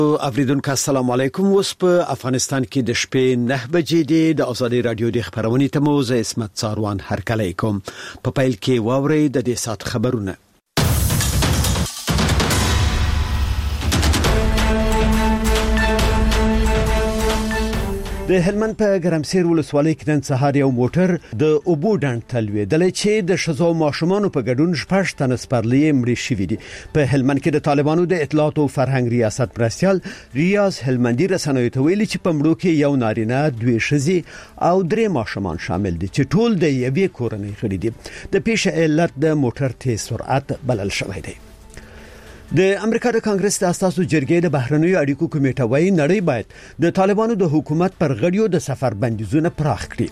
اوریدونکو السلام علیکم. اوس په افغانستان کې د شپې 9 بجې د ازادي رادیو د خبرونې تموز اسمت څاروان هرکلی کوم. په پیل کې واوري د دې سات خبرونه. د هلمند په ګرمسیر ولسوالۍ کې نن سهار یو موټر د اوبو ډنډ تلویدل چې د شزو ماشومان په ګډون 6 تن سپرلی مړي شوي دي. په هلمند کې د طالبانو د اطلاعات او فرهنګ ریاست مرستيال ریاض هلمندي رسنیو ته ویلي چې په مړو کې یو نارینه 2 ښځې او 3 ماشومان شامل دي چې ټول د یوې کورنۍ غړي دي. د پیښې علت د موټر تیز سرعت بلل شوی دی. د امریکا د کانګرس د اساسو جرګې د بهرنیو اړیکو کمیټه وايي نړۍ باید د طالبانو د حکومت پر غړیو د سفر بندیزونه پراخ کړي.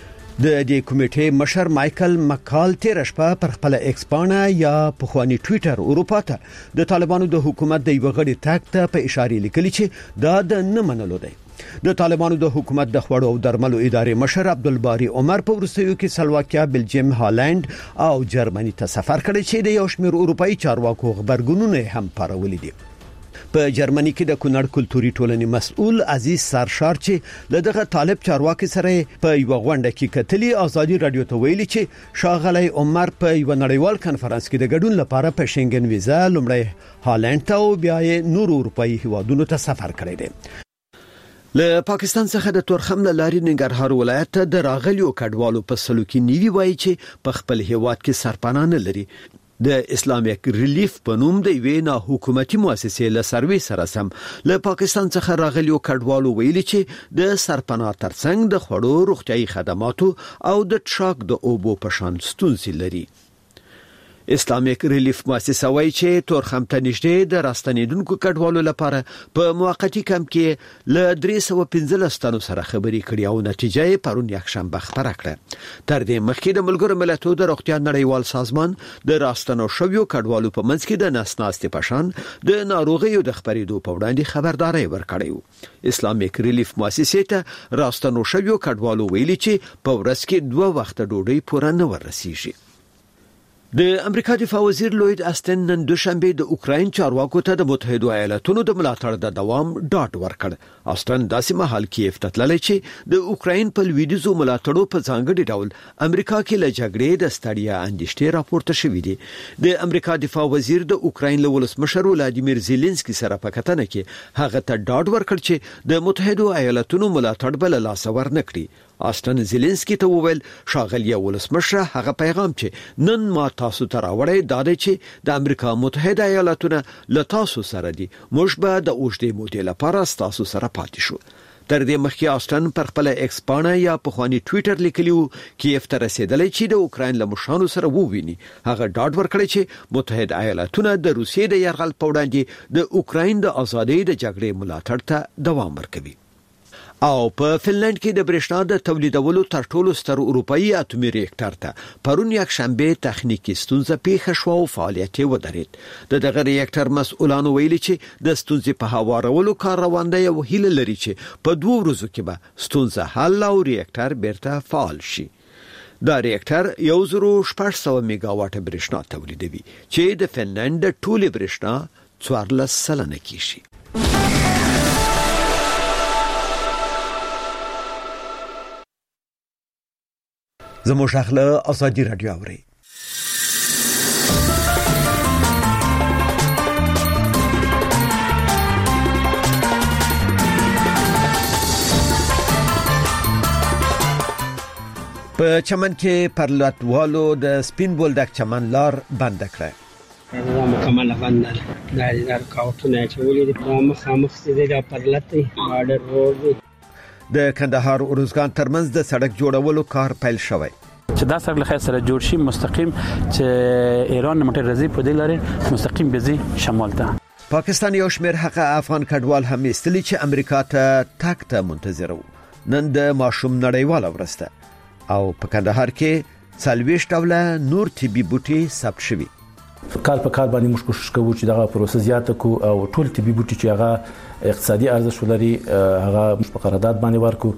د دې کمیټې مشر مایکل مکال تیر شپه پر خپل ایکس پاڼه یا پخوانی ټوئیټر اروپا ته د طالبانو د حکومت د یو غړي تاک ته په اشاره لیکلي چې دا د نه منلو دی. د طالبانو د حکومت د خوړو او درملو ادارې مشر عبدالباری عمر په ورسېو کې سلواکیا، بلجیم، هالند او جرمني ته سفر کړی چې د یو شمېر اروپאי چارواکو خبرګونونه هم پارولې دي. په جرمني کې د کونړ کلتوري ټولنې مسؤل عزیز سرشار چې دغه طالب چارواکي سره په یو غونډه کې کتلي ازادي رادیو ته ویلي چې شاغلی عمر په یو نړیوال کنفرانس کې د ګډون لپاره په شنګن ویزا لومړی هالند ته او بیا یې نور اروپאי هیوادونو ته سفر کړی دی. له پاکستان څخه د تورخم لاري ننګرهار ولایت ته د راغلیو کډوالو په سلوکي نیوي وایي چې په خپل هیواد کې سرپناه نه لري. د اسلامیک ریلیف په نوم د وینا حکومتي مؤسسې له سروي سره سم له پاکستان څخه راغلیو کډوالو ویلي چې د سرپناه ترڅنګ د خوړو، روغتيایي خدماتو او د ټراک د اوبو په شان ستونزې لري. اسلامیک ریلیف مؤسسه وايي چې تورخم ته نږدې د راستنیدونکو کډوالو لپاره په موقتی کمپ کې له 315 تنو سره خبرې کړې او نتیجه یې پرون یکشنبه خبره کړه. تر دې مخکې د ملګرو ملتونو د روغتیا نړیوال سازمان د راستنو شویو کډوالو په منځ کې د نسناستې پشان د ناروغیو د خبرېدو په وړاندې خبرداري ورکړې. اسلامیک ریلیف مؤسسه ته راستنو شویو کډوالو ویلي چې په ورځ کې 2 وخت ډوډۍ پوره نه ورسیږي. د امریکا دفاع وزیر لوید استن نن دوشنبه د اوکراین چارواکو ته د متحده ایالاتونو د ملاتړ د دوام ډاډ ورکړ. استن داسې مهال کیف ته تللی چې د اوکراین په لویدیځو ملاتړو په ځانګړي ډول امریکا کې له جګړې د ستړیا اندېښنې راپورته شوې دي. د امریکا دفاع وزیر د اوکراین له ولسمشر ولادیمیر زيلنسکي سره په کتنه کې هغه ته ډاډ ورکړ چې د متحده ایالاتونو ملاتړ بل لاس ور نکړي. استن زيلنسکي ته وویل شاغلی ولسمشر هغه پیغام چې نن ما تاسو ته راوړی دا دی چې د امریکا متحده ایالاتونه له تاسو سره دي. موږ به د اوږدې مودې لپاره تاسو سره پاتې شو. تر دې مخکې استن پر خپل ایکس پاڼه یا پخوانی ټوئیټر لیکلیو کیف ته رسیدلی چې د اوکراین له مشرانو سره وویني. هغه ډاډ ورکړی چې متحده ایالاتونه د روسیې د یرغل په وړاندې د اوکراین د ازادۍ د جګړې ملاتړ ته دوام ورکوي. او په فنلند کې د برېښنا د تولیدولو تر ټولو ستر اروپאי اتومي ریاکټر ته پرون یک شنبه تخنیکی ستونزه پیښه شو او فعالیت یې ودرېد. دغه ریاکټر مسؤلانو ویلي چې د ستونزې په هوارولو کار روان دی او هیله لري چې په 2 ورځو کې به ستونزه حل او ریاکټر بیرته فعال شي. دا ریاکټر 1600 میگاواټ برېښنا تولیدوي چې د فنلند د ټولې برېښنا 14 سلنه کیږي. زموږ اخله ازادي رادیو اوري. په چمن کې پرلتوالو د سپین بولدک چمن لار بند کړه. دا مکمل بند ده. دا کاوتونه چې ولې د مخامخ سیده پرلتي بارډر روډ د کندهار اروزګان ترمنځ د سړک جوړولو کار پیل شوی. چې دا سړک له خیر سره جوړ شي مستقیم چې ایران موټر رزي په دې لارې مستقیم بيزي شمال ته. پاکستان یو شمېر حق افغان کډوال هم استلی چې امریکا ته تاک ته منتظر وو. نن د ماشوم نړیواله ورسته او په کندهار کې 40 ډوله نور طبي بوټي ثبت شوي. کال په کال باندې موږ کوشش کوو چې دغه پروسه زیاته کو او ټول طبي بوټي چې هغه اقتصادي ارزښت لري هغه په قرارداد باندې ورکو.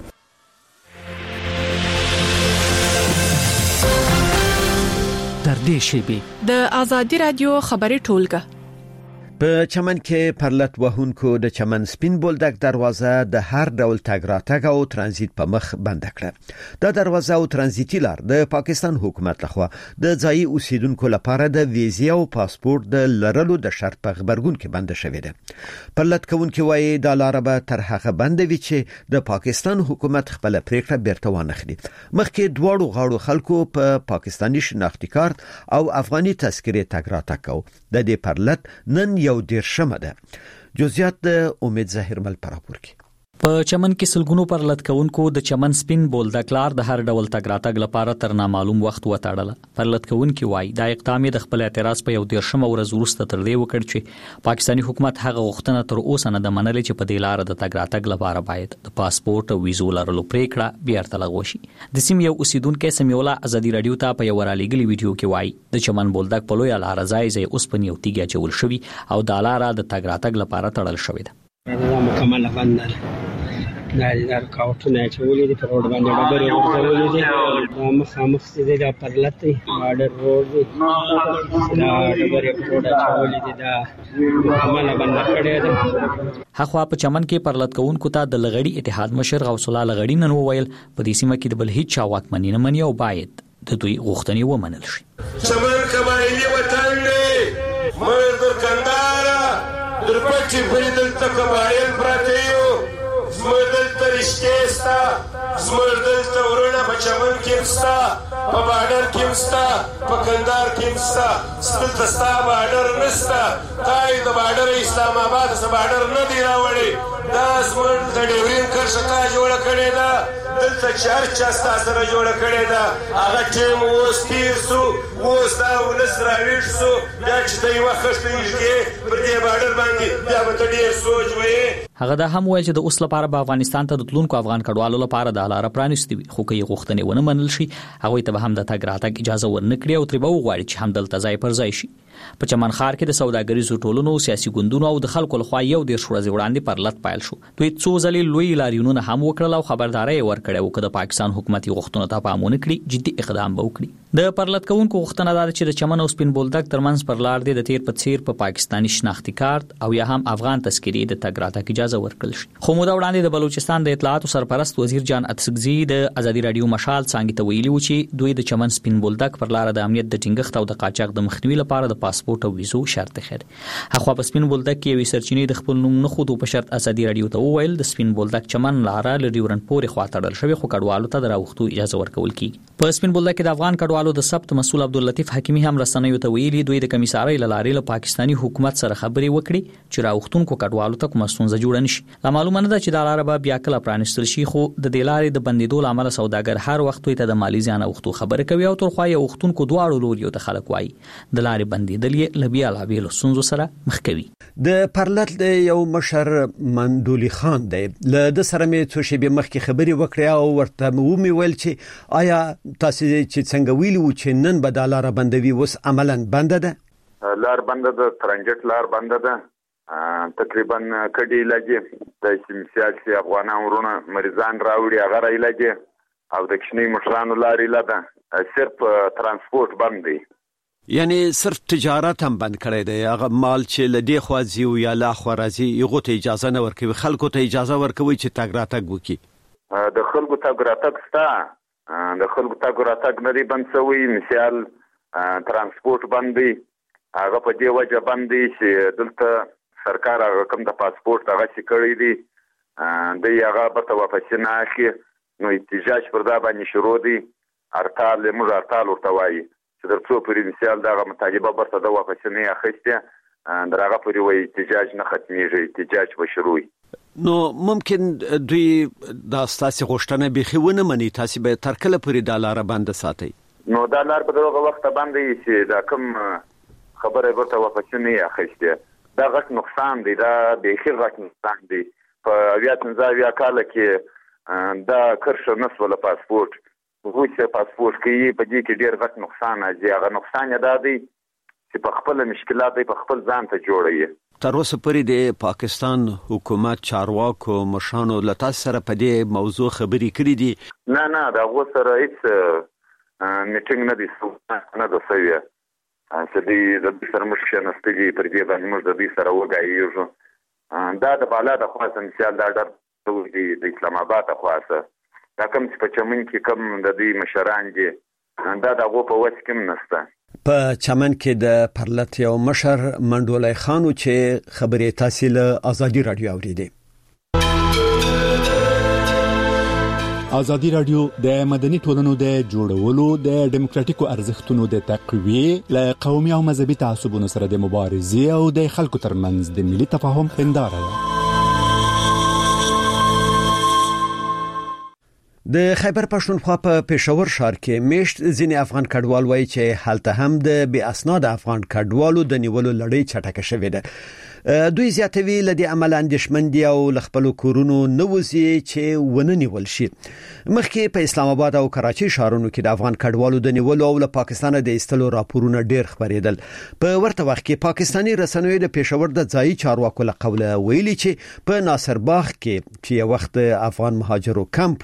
در دې شیبې د ازادي رادیو خبري ټولګه په چمن کې پرلط وهونکو د چمن سپین بولدک دروازه د هر ډول تګ راتګ او ترانزیت په مخ بند کړه. د دروازه او ترانزیتي لار د پاکستان حکومت لخوا د ځایي اوسیدونکو لپاره د ویزې او پاسپورت د لرلو د شرط په خبرګون کې بند شوې ده. پرلط کوونکي وایي د لار به تر هغه بند وي چې د پاکستان حکومت خپل پریکړه بیرته وانخلي. مخکې دواړو غاړو خلکو په پاکستاني شناختی کارت او افغاني تذکرې تګ راتګ کو. د دې پرلط نن یو ډیر شمه ده. جزئیات د امید ظاهر مل پراپور کی. په چمن کې سلګونو پرلط کوونکو د چمن سپین بولدک لار د هر ډول تګ راتګ لپاره تر نامعلوم وخت وتاړله. پرلط کوونکي وایي دا اقدام د خپل اعتراض په یو دیرشم ورځ وروسته تر دې وکړ چې پاکستاني حکومت هغه غوښتنه تر اوسه نه د منلې چې په دې لار د تګ راتګ لپاره باید د پاسپورت او ویزو لرلو پریکړه بیرته لغوه شي. د سیم یو اوسیدونکو سمیولا ازادي رادیو ته په یو رالیږلي ویډیو کې وایي د چمن بولدک په لوی لار ځای اوس په یو تیګه چول شوی او د لار د تګ راتګ لپاره تړل شوی ده. دا مکمل بند دار کاوټونه چولې دي په روډ باندې ډبرې ورځولې دي مخامخ دې دا پرلط بارډر روډ دا ډبرې په روډ چولې دي دا مکمل بند کړی ده. هغه په چمن کې پرلط کوونکو ته د لغړی اتحاد مشر غوث الله لغړی نن وویل په دې سیمه کې د بل هیڅ چا واکمني نه مني او باید د دوی غوښتنې ومنل شي. چمن کمایلی وطن دی مې در کنداره در پټي بریدل تکبایل پراتیو زمردل ترشتیستا زمردل تورونه په چمن کې مستا په بارډر کې مستا په کندهار کې مستا ستل تستا بارډر نستا تای د بارډر اسلام آباد سره بارډر نه دی راوړي دا زمرد د ډیورین کرشکا جوړ کړي دا دلته چرچ استا سره جوړ کړي دا هغه ټیم اوس تیر سو اوس دا ولس راویښ سو دا چې دی وخت یې پر دې بارډر باندې بیا به ډیر سوچ وې. هغه دا هم وایي چې د اوس لپاره به افغانستان ته د تلونکو افغان کډوالو لپاره د لار پرانیستي وي خو کې غوښتنې ونه منل شي هغه ته به هم د تګ راتګ اجازه ورنکړي او تر به وغواړي چې هم دلته ځای پر ځای شي. په چمن ښار کې د سوداګریزو ټولنو سیاسي ګوندونو او د خلکو لخوا یو ډیر ورځې وړاندې پرلط پایل شو. دوی څو ځلې لوی لاریونونه هم وکړل او خبرداري ورکړه او د پاکستان حکومت غوښتنو ته پام ونه کړي جدي اقدام به وکړي. د پرلط کوونکو غوښتنه ده چې د چمن او سپین بولدک ترمنځ پر لار د تیر په څیر په پاکستاني شناختی کارت او یا هم افغان تذکرې د تګ راتګ اجازه ورکړل شي. خو مودا وړاندې د بلوچستان د اطلاعاتو سرپرست وزیر جان اتسکزي د ازادي رادیو مشال څنګه ته ویلي و چې دوی د چمن سپین بولدک پر لار د امنیت د ټینګښت او د قاچاق د مخنیوي لپاره د پاسپورت او ویزو شرط خېد. هغه په سپین بولدک کې وی سرچینې د خپل نوم نه خودو په شرط ازادي رادیو ته وویل د سپین بولدک چمن لار له ډیورن پورې خواطړل شوی خو کډوالو ته دراوختو اجازه ورکول کیږي. په سپین بولدک کې د افغان کډوالو د ثبت مسؤل عبداللطیف حکیمی هم رسنیو ته ویلي دوی د کمیسارۍ لارې له پاکستاني حکومت سره خبرې وکړي چې راوختونکو کډوالو ته کومه ستونزه جوړه نشي. لا معلومه نه ده چې د لار به بیا کله پرانیستل شي خو د دې لارې د بندیدو لامل سوداګر هر وخت ته د مالی زیان اوختو خبره کوي او تر خو یې اوختونکو دواړو لوري ته خلک وایي د لارې بندیدل یې لبیا لا بیل سنځو سره مخ کوي. د پرلط د یو مشر مندولی خان دی له د سره مې څو شی به مخکې خبري وکړه او ورته مې ویل چې آیا تاسو چې څنګه ویلو چې نن به د لار بندوي وس عملاً بند ده؟ لار بند ده ترنجت لار بند ده تقریبا کډی لګي د سیاسي افغانان ورونه مریضان راوړي هغه راي لګي او د کشنی مشرانو لارې لده صرف ترانسپورت بند دی یعنی صرف تجارت هم بند کړی دی هغه مال چې لدی خوازي او یا لا خوازي یغه ته اجازه نه ورکوي خلکو ته اجازه ورکوي چې تګ راتګ وکړي د خلکو تګ راتګ ستا د خلکو تګ راتګ نه دی بند شوی مثال ترانسپورت بند دی هغه په دې وجه بند دی چې دلته سرکار هغه کوم د پاسپورت هغه چې کړی دی د هغه په واپس نه اخی نو احتجاج پر دا باندې شروع دی ارتال موږ ارتال ورته وایي چې د څو پرې مثال دا مطالبه برته د واپس نه اخیسته درغه پرې وایي احتجاج نه ختميږي احتجاج به شروع نو ممکن دوی دا ستاسو غوښتنه بخښونه مني تاسو به تر کله پرې د لار بند ساتي نو دا لار په دغه وخت باندې چې دا کوم خبره برته واپس نه اخیسته دا غټ نقصان دی دا به غټ نقصان دی په بیا تنځاویا کال کې دا کرښه نسوله پاسپورت وګورئ پاسپورت کې په دې کې ډیر غټ نقصان دی هغه نقصان یې دا دی چې په خپل مشکلات په خپل ځان ته جوړوي تر اوسه پورې د پاکستان حکومت چارواکو مشانو لتا سره په دې موضوع خبرې کړې دي نه دا و سره هیڅ میټینګ نه دي نه د سوي چې د سره مشکل نستګي پر دې باندې موږ د دې سره وګایو دا د بالا د خاص مثال دا د اسلام آباد خاصه دا کوم چې په چمن کې کوم د دې مشران دي دا دغه په وڅ کې نشته. په چمن کې د پرلط یو مشر منډولای خانو چې خبرې تاسو له ازادي رادیو اوریدي. ازادي رادیو د مدني ټولنو د جوړولو د دیموکراتیکو ارزښتونو د تقویه له قومي او مذهبي تعصبونو سره د مبارزې او د خلکو ترمنځ د ملي تفاهم هنداره ده. د خیبر پښتونخوا په پېښور ښار کې میشت ځینې افغان کډوال وایي چې حالت هم د بې اسناد افغان کډوالو د نیولو لړۍ چټکه شوې ده. دوی زیاتوي لدی عمل اندیشمن دي او خپل کورونو نوځي چې ونه نیول شي. مخکې په اسلام آباد او کراچي ښارونو کې د افغان کډوالو د نیولو او له پاکستان د ایستلو راپورونه ډېر خبرېدل. په ورته وخت کې پاکستاني رسنیو د پېښور د ځایي چارواکو له قوله ویلي چې په ناصر باغ کې چې یو وخت افغان مهاجرو کمپ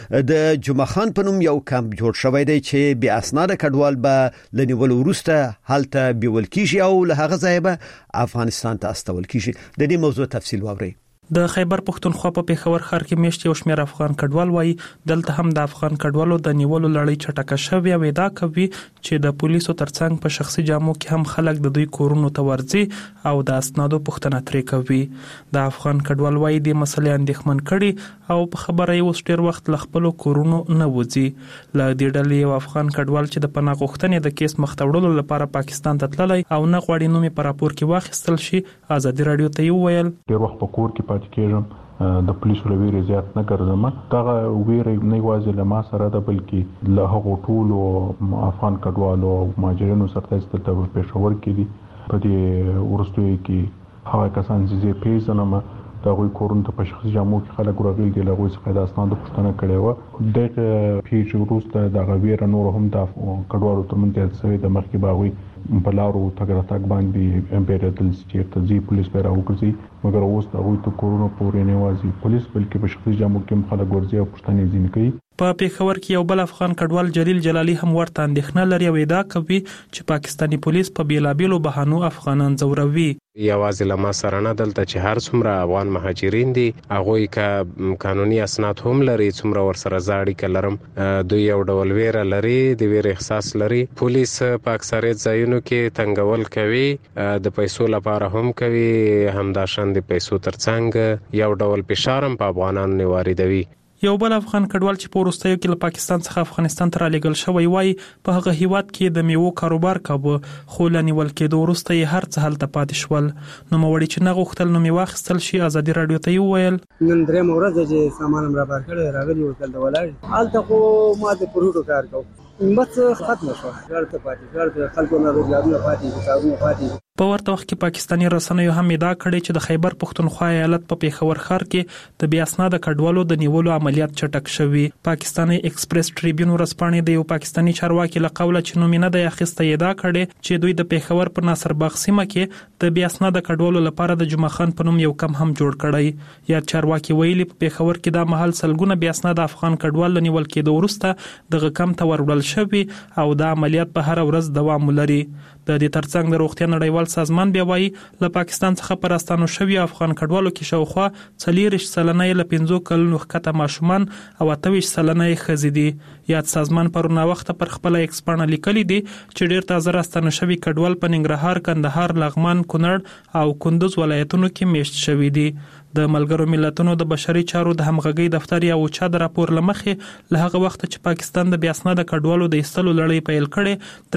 د جمعه خان په نوم یو کمپ جوړ شوی دی چې بیا اسناد کډوال به لنیول ورسته حالت بیول کیږي او له هغه ځای به افغانستان ته استول کیږي. د دې موضوع تفصیل واورئ. د خیبر پښتونخوا په پېښور ښار کې میشت یو شمېر افغان کډوال وایي دلته هم د افغان کډوالو د نیولو لړۍ چټکه شوې او دا کوي چې د پولیسو ترڅنګ په شخصي جامو کې هم خلک د دوی کورونو ته ورځي او د اسنادو پوښتنه ترې کوي. د افغان کډوال وایي د مسلې اندېښمن کړي او په خبره یې اوس ډېر وخت له خپلو کورونو نه وځي. له دې ډلې یو افغان کډوال چې د پناه غوښتنې د کیس مخ ته وړلو لپاره پاکستان ته تللی او نه غواړي نوم یې په راپور کې واخیستل شي ازادي رادیو ته یې وویل ډېر وخت په کور کې کېږم د پولیسو له ویرې زیات نه ګرځم. دغه ویرې نه یوازې له ما سره ده بلکې له هغو ټولو افغان کډوالو او مهاجرینو سره چې دلته په پېښور کې دي. په دې وروستیو کې هغه کسان چې پیژنم د هغوی کورونو ته په شخصي جامو کې خلک ورغلي دي له هغوی څخه د اسنادو پوښتنه کړې وه. دغه پیښې وروسته دغه ویره نور هم د کډوالو ترمنځ زیات شوې ده. مخکې به هغوی په لارو تګ راتګ باندې امپیریدل چې ځي پولیس به راوګرځي مګر اوس د هغوی ته کورونو پورې نه یوازې پولیس بلکې په شخصي جامو کې هم خلک ورځي او پوښتنې ځینې کوي. په پېښور کې یو بل افغان کډوال جلیل جلالي هم ورته اندېښنه لري او ادعا کوي چې پاکستاني پولیس په بیلابیلو بهانو افغانان ځوروي. یوازې له ما سره نه دلته چې هر څومره افغان مهاجرین دي هغوی که قانوني اسناد هم لري څومره ورسره زه اړیکه لرم دوی یو ډول ویره لري د ویرې احساس لري. پولیس په اکثریت ځایونو کې تنګول کوي د پیسو لپاره هم کوي همداشان د پیسو ترڅنګ یو ډول فشار هم په افغانانو واردوي. یو بل افغان کډوال چې په وروستیو کې له پاکستان څخه افغانستان ته رالیږل شوی وای په هغه هیواد کې د میوو کاروبار کاوه خو لنیول کېدو وروسته یې هر څه هلته پاتې شول. نوموړي چې نه غوښتل نوم یې واخیستل شي ازادي رادیو ته یې وویل نن درېیمه ورځ چې سامان هم رابار کړی راغلی و دلته ولاړ هلته خو ما د پروډو کار کوو بس ختمه شوه ګرد پاتې ګرد خلکو نه روزګارونه پاتې کارونه پاتې. په ورته وخت کې پاکستاني رسنیو هم ادعا کړې چې د خیبر پښتونخوا ایالت په پېښور ښار کې د بې اسناده کډوالو د نیولو عملیات چټک شوي. پاکستاني ایکسپریس ټریبیون ورځپاڼې د یو پاکستاني چارواکي له قوله چې نوم یې نه دی اخیستی ادعا کړې چې دوی د پېښور په ناصر باغ سیمه کې د بې اسناده کډوالو لپاره د جمعه خان په نوم یو کم هم جوړ کړی. یا چارواکي ویلي په پېښور کې دا مهال سلګونه بې اسناده افغان کډوال له نیول کېدو وروسته دغه کم ته وروړل شوي او دا عملیات به هر ورځ دوام ولري. د دې ترڅنګ د روغتیا نړیوال سازمان بیا وایي له پاکستان څخه پر راستانو شوي افغان کډوالو کې شاوخوا 40 سلنه له 15 کلونو ښکته ماشومان او 28 سلنه ښځې دي. یاد سازمان پرونه وخت پر خپل ایکس پاڼه لیکلي دي چې ډېر تازه راستانو شوي کډوال په ننګرهار، کندهار، لغمان، کونړ او کندوز ولایتونو کې میشت شوي دي. د ملګرو ملتونو د بشري چارو د همغږۍ دفتر یا اوچا د راپور لمخې له هغه وخت چې پاکستان د بې اسناده کډوالو د ایستلو لړۍ پیل کړې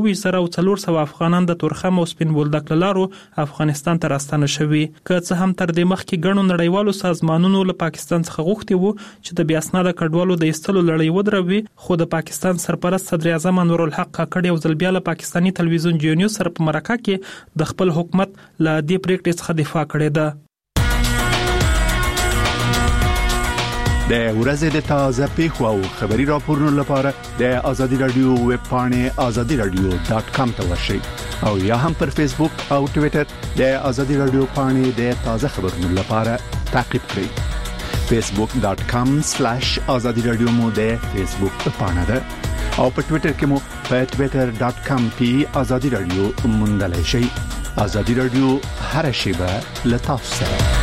324,400 افغانان د تورخم او سپین بولدک لارو افغانستان ته راستانه شوي. که څه هم تر دې مخکې ګڼو نړیوالو سازمانونو له پاکستان څخه غوښتي وو چې د بې اسناده کډوالو د ایستلو لړۍ ودروي خو د پاکستان سرپرست صدر اعظم انورالحق کاکړ یو ځل بیا له پاکستاني تلویزیون جی نیوز سره په مرکه کې د خپل حکومت له دې پریکړې څخه دفاع کړې ده. د ورځې د تازه پیښو او خبري راپورونو لپاره د ازادي رادیو ویب پاڼې azadiradio.com ته ورشئ او یا هم پر فیسبوک او ټوئیټر د ازادي رادیو پاڼې د تازه خبرونو لپاره تعقیب کړئ. facebook.com/azadiradio مو د فیسبوک پاڼه ده او په ټوئیټر کې مو په twitter.com/azadi-radio موندلای شئ. ازادي رادیو هر شیبه لتاسو سره.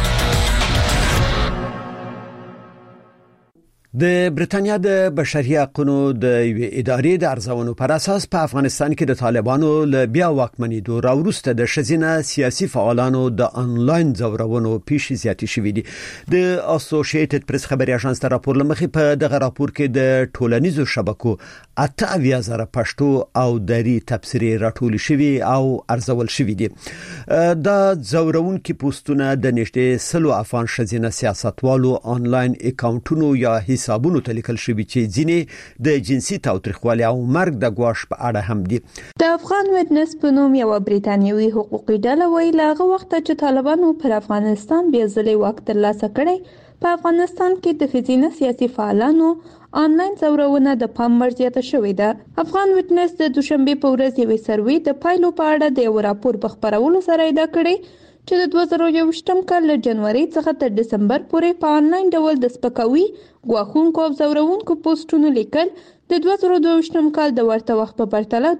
د برېټانیا د بشري حقوقو د ادارې د ارزونو پر اساس په افغانستان کې د طالبانو له بیا واکمنېدو راوروسته د شزینه سیاسي فعالانو د انلاین ځورونو پیښې زیاتې شوې دي. د اسوسییټډ پریس خبري اژانس ته راپور لمخې په دغه راپور کې د ټولنیزو شبکو 80,000 پښتو او دری تفسیري راټول شوی او ارزول شوی دي. دا ځورونکي پوسټونه د نشټې سلو افغان شزینه سیاستوالو انلاین اکاونټونو یا حسابونو ته لیکل شوی چې ځینې د جنسي تاوتریخوالي او مرګ د ګواښ په اړه هم دي. د افغان وټنس په نوم یو بریټانیوي حقوقي ډله وایي لاغه وخت چې طالبانو پر افغانستان بیا ځلې واک ترلاسه کړی، په افغانستان کې د ښځینه سیاسي فعالانو آنلاین ځورونه د پام وړ زیاته شوې ده. افغان وټنس د دوشنبه په ورځ یوې سروې د پایلو په اړه د یو راپور په خپرولو سره ادعا کړې چې د 2021م کال له جنوري څخه تر دسمبر پورې په آنلاین ډول د سپکاوي، ګواښونکو او ځورونکو پوسټونو لیکل د 2022م کال د ورته وخت په پرتله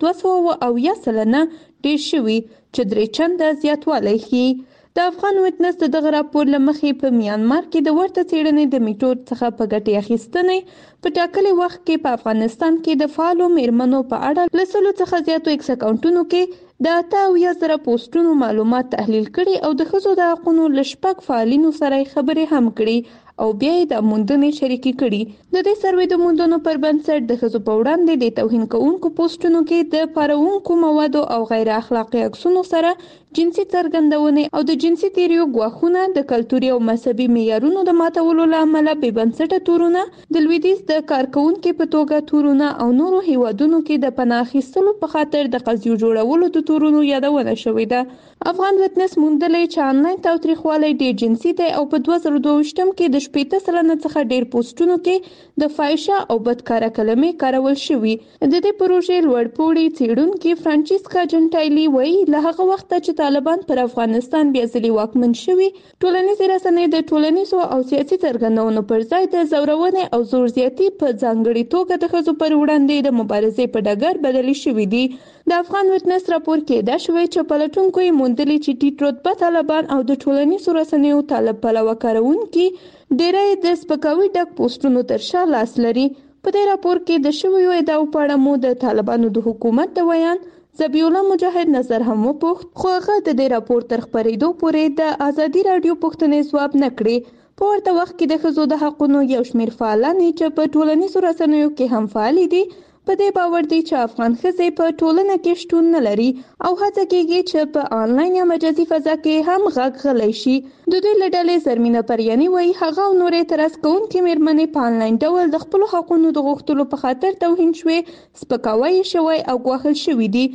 200% ډېر شوي چې 3 چنده زیاتوالی ښيي. د افغان وټنس دغه راپور لمخې په میانمار کې د ورته څېړنې د میټود څخه په ګټې اخیستنې په ټاکلي وخت کې په افغانستان کې د فعالو میرمنو په اړه لسلو څخه زیاتو ایکس اکاونټونو کې د 80,000 پوسټونو معلومات تحلیل کړي او د ښځو د حقوقو لشپک فعالینو سره خبرې هم کړي او بیا د موندنې شریکي کړي. د دې سروې د موندنو پر بنسټ د ښځو په وړاندې د توهین کوونکو پوسټونو کې د پاروونکو موادو او غیر اخلاقی عکسونو سره جنسي څرګندونې او د جنسي تیریو ګواښونه، د کلتوري او مذهبي معیارونو د ماتولو لامل بې بنسټه تورونه، د لویدیځ د کارکونکو په توګه تورونه او نورو هیوادونو کې د پناه اخیستلو په خاطر د قضیو جوړولو د تورونو یادونه شوې ده. افغان وټنس موندلې چې آنلاین تاوتریخوالی ډېر جنسي دی او په 2022م کې د 80% څخه ډېر پوسټونو کې د فاحشه او بدکاره کلمې کارول شوي. د دې پروژې لوړپوړي څېړونکي فرانچیسکا جنټایلی وایي له هغه وخته چې طالبان پر افغانستان بیا ځلې واکمن شوي، ټولنیزې رسنۍ د ټولنیزو او سیاسي څرګندونو پر ځای د ځورونې او زور زیاتي په ځانګړي توګه د ښځو پر وړاندې د مبارزې په ډګر بدلې شوي دي. د افغان وټنس راپور کې ادعا شوې چې پلټونکو یې موندلي چې ټیټ رتبه طالبان او د ټولنیزو رسنیو طالب پلوه کارونکي ډېری د سپکاوي ډک پوسټونو تر شا لاس لري. په دې راپور کې د شویو ادعاو په اړه مو د طالبانو د حکومت د ویان ذبیح الله مجاهد نظر هم وپوښت، خو هغه د دې راپور تر خپرېدو پورې د ازادي راډیو پوښتنې ځواب نه کړې. په ورته وخت کې د ښځو د حقوقو یو شمېر فعالانې چې په ټولنیزو رسنیو کې هم فعالې دي په دې باور دي چې افغان ښځې په ټولنه کې شتون نه لري او هڅه کېږي چې په آنلاین یا مجازي فضا کې هم غږ غلی شي. د دوی له ډلې زرمینه پریاني وایي هغه او نورې اعتراض کوونکې میرمنې په آنلاین ډول د خپلو حقونو د غوښتلو په خاطر توهین شوې، سپکاوی شوی او ګواښل شوي دي.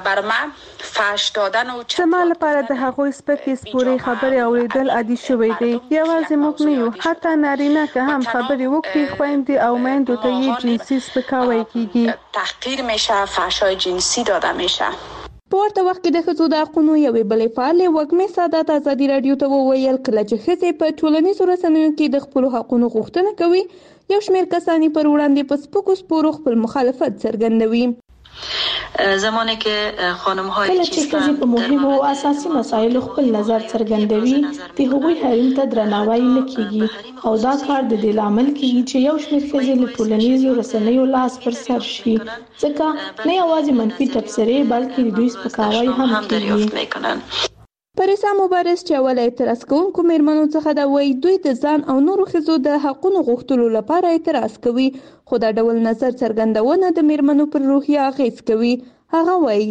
زما لپاره د هغوی سپکې سپورې خبرې اوریدل عادي شوی دی. یوازې موږ نه یو، حتی نارینه که هم خبرې وکړي خویندې او میندو ته یې جنسي سپکاوی کیږي. تحقیر میشه، فحشای جنسی داده میشه. په ورته وخت کې د ښځو د حقوقو یوې بلې فعالې وږمې سادات ازادي راډیو ته وویل کله چې ښځې په ټولنیزو رسنیو کې د خپلو حقوقو غوښتنه کوي، یو شمېر کسان پر وړاندې په سپکو سپورو خپل مخالفت څرګندوي. زمانه کې خانم های کله چې ښځې په مهمو او اساسي مسایلو خپل نظر څرګندوي، د هغوی حریم ته درناوی نه کیږي او دا کار د دې لامل کیږي چې یو شمېر ښځې له ټولنیزو رسنیو لاس پر سر شي، ځکه نه یوازې منفي تبصرې بلکې د دوی سپکاوی هم کیږي. پریسا مبارز چې اول اعتراض کوونکو میرمنو څخه دا وایي دوی د ځان او نورو ښځو د حقوقو غوښتلو لپاره اعتراض کوي، خو دا ډول نظر څرګندونه د میرمنو پر روحیه اغیز کوي. هغه وایي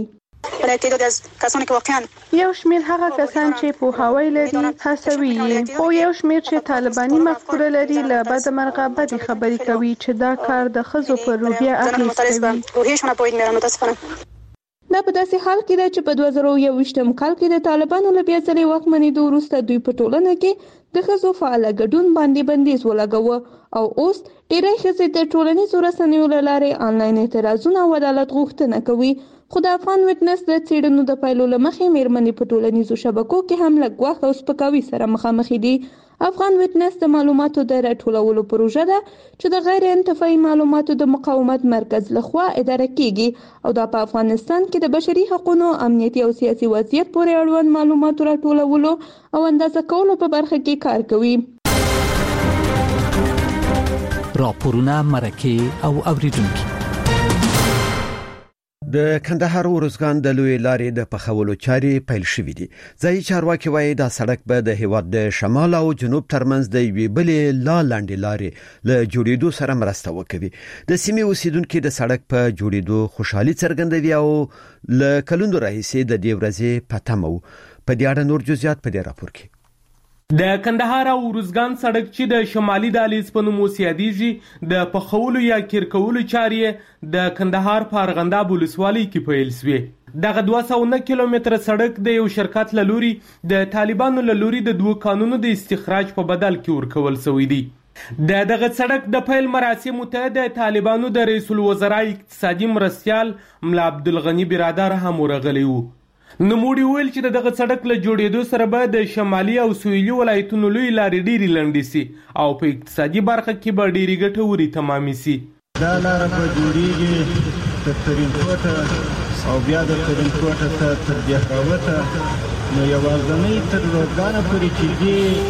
یو شمېر هغه کسان چې پوهاوی لري هڅوي یې، خو یو شمېر چې طالباني مفکوره لري له بده مرغه بدې خبرې کوي چې دا کار د ښځو پر روحیه اغیز کوي. دا په داسې حال کې ده چې په 2021م کال کې د طالبانو له بیا ځلې واکمنېدو وروسته دوی په ټولنه کې د ښځو فعاله ګډون باندې بندیز ولګاوه او اوس ډېری ښځې د ټولنیزو رسنیو له لارې آنلاین اعتراضونه او عدالت غوښتنه کوي. خو د افغان وټنس د څېړنو د پایلو له مخې میرمنې په ټولنیزو شبکو کې هم له ګواښ او سپکاوي سره مخامخ دي. افغان ویټنس د معلوماتو د راټولولو پروژه ده چې د غیر انتفاعي معلوماتو د مقاومت مرکز لخوا اداره کیږي او دا په افغانستان کې د بشري حقوقو، امنیتي او سیاسي وضعیت پورې اړوند معلوماتو راټولولو او اندازه کولو په برخه کې کار کوي. راپورونه، مرکه او اوریدونکو. د کندهار ورزګان د لوی لارې د پخولو چارې پیل شوې دي. ځایي چارواکي وایي دا سړک به د هیواد د شمال او جنوب ترمنځ د یوې بلې لاندې لارې له جوړېدو سره مرسته وکوي. د سیمې اوسیدونکو د سړک په جوړېدو خوشحالي څرګندوي او له کلونو راهیسې د دې ورځې په تمه وو. په دې اړه نور جزئیات په دې راپور کې. د کندهار او ورزګان سړک چې د شمالي دهلیز په نوم یادېږي د پخولو یا کیرکولو چارې د کندهار په ارغنداب ولسوالۍ کې پیل شوې. دغه 209 کیلومتره سړک د یو شرکت له لوري د طالبانو له لوري د 2 قانونو د استخراج په بدل کې ورکول شوی دی. دغه سړک د پیل مراسمو ته د طالبانو د رئیس الوزرا اقتصادي مرستیال ملا عبدالغنی برادر هم ورغلی وو. نوموړي ویل چې دغه سړک له جوړېدو سره به د شمالي او سویلي ولایتونو لوی لارې ډېرې لنډې شي او په اقتصادي برخه کې به ډېرې ګټورې تمامې شي. دا لاره به جوړېږي تر ترینکوټه او بیا د ترینکوټه ته تر دهراوته نو یوازنۍ تر روزګانه پورې چې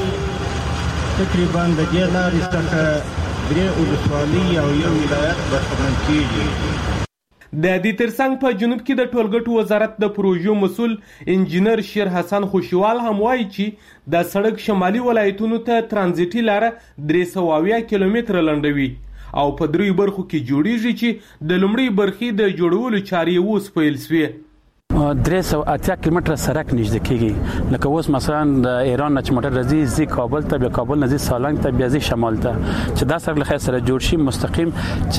دې تقریبا د دې لارې څخه 3 ولسوالۍ او 1 ولایت برخمن کېږي. د دې ترڅنګ په جنوب کې د ټولګټو وزارت د پروژو مسؤل انجینر شیر حسن خوشیوال هم وایي چې د سړک شمالي ولایتونو ته ترانزیتي لاره 380 کیلومتره لنډوي او په 3 برخو کې جوړیږي چې د لومړۍ برخې د جوړولو چارې اوس پیل شوې. 380 کیلومتره سړک نږدې کیږي. لکه اوس مثلا د ایران نه چې موټر راځي زی کابل ته، بیا کابل نه زی سالنګ ته، بیا زی شمال ته، چې دا سړک له سره جوړ شي مستقیم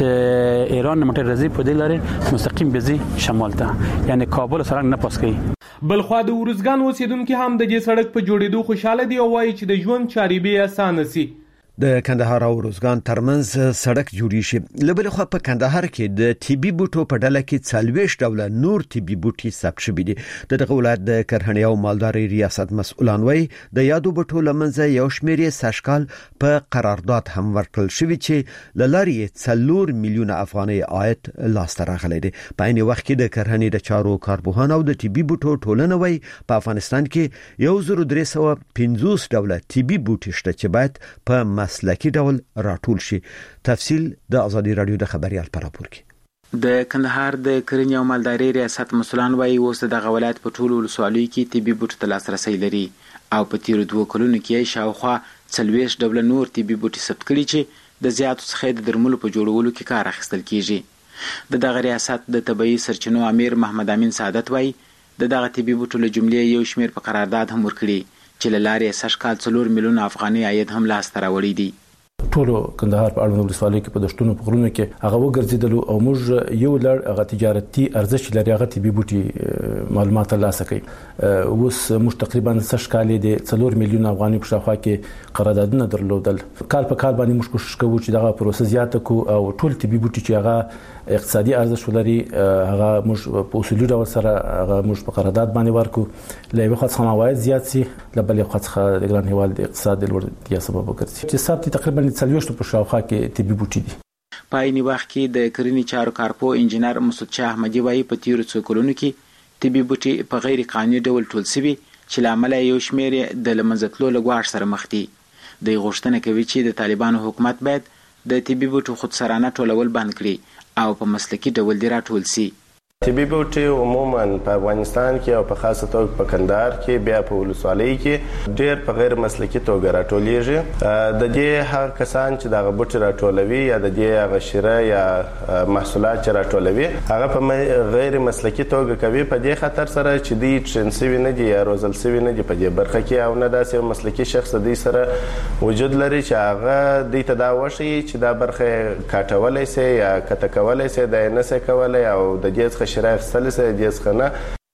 چې ایران نه موټر راځي په دې لارې مستقیم به زی شمال ته، یعنی کابل سره نه پاس کوي. بلخوا د ورزګان اوسیدونکو هم د دې سړک په جوړېدو خوشاله دي او وایي چې د ژوند چارې به اسانه شي. د کندهار او ورزګان ترمنځ سړک جوړی شي. لبل خو په کندهار کې د طبي بوټو په ډله کې 40 ډوله نور طبي بوټي ثبت شوي دي. دغه ولایت د کرهڼې او مالداري ریاست مسؤلان وایي د یادو بوټو لمنځه یو شمېر سشکال په قرارداد هم ورکړل شوی چې لاري 4 میلیون افغانۍ عاید لاسته راغلی دی. په عین وخت کې د کرهڼې د چارو کارپوهان او د طبي بوټو ټولنه وایي په افغانستان کې 1350 ډوله طبي بوټي شته چې باید په مسلکی ډول راټول شي. تفصیل د ازادي رادیو د خبريال پر راپور کې. د کندهار د کرنې او مالداري ریاست مسؤلان وایي اوس دغه ولایت په ټولو ولسوالیو کې طبي بوټو ته لاسرسي لري او په تیرو 2 کلونو کې شاوخوا 40 ډوله نور طبي بوټي ثبت کړي چې د زیاتو څخه د درملو په جوړولو کې کار اخیستل کیږي. دغه ریاست د طبي سرچینو امیر محمد امین سعادت وایي دغه طبي بوټو له جملې یو شمېر په قرارداد هم ورکړي چې لارې سشکال 4 میلیون افغانۍ عاید هم لاسته راوړي دي. ټولو کندهار په اړوند ولسوالۍ کې په دشتونو په غرونو کې هغه وګرځیدلو او موږ یو لړ هغه تجارتي ارزښت لري هغه طبي بوټي معلومات ترلاسه کړي. اوس موږ تقریبا سشکالې د 4 میلیون افغانۍ په شاوخوا کې قراردادونه درلودل. کال په کال باندې موږ کوشش کوو چې دغه پروسه زیاته کو او ټول طبي بوټي چې هغه اقتصادي ارزښت لري هغه موږ په اصولي ډول سره هغه موږ په قرارداد باندې ورکو. له یو خاص عواید زیات سي لبل یو خاص د ګران هیواد د اقتصاد د لوړتیا سبب وګرځي چې ثابت تقریبا 40 په شاوخوا کې طبي بوټي دي. په عین وخت کې د کرنې چارو کارپو انجینر مسعود شاه احمدي وایي په تیرو 2 کلونو کې طبي بوټي په غیر قانوني ډول ټول شوي چې لامل یو شمېر د لمنځتلو لګواړ سره مخ دي. د غوښتنه کوي چې د طالبانو حکومت باید د طبي بوټو خودسرانه ټولول بند کړي او په مسلکي ډول دی راټول شي. طبي بوټي عموما په افغانستان کې او په خاصه توګه په کندهار کې بیا په ولسوالۍ کې ډېر په غیر مسلکي توګه راټولیږي. د دې هغه کسان چې دغه بوټي راټولوي یا د دې هغه شیره یا محصولات چې راټولوي هغه په غیر مسلکي توګه کوي په دې خاطر سره چې دوی ټرین شوي نه دي یا روزل شوي نه دي په دې برخه کې او نه داسې مسلکي شخص دوی سره وجود لري چې هغه دوی ته دا وښیي چې دا برخه کاټولی سي یا کته کولی سي دا یې نه سي کولی او د دې شرایط سلسله دیس خنه.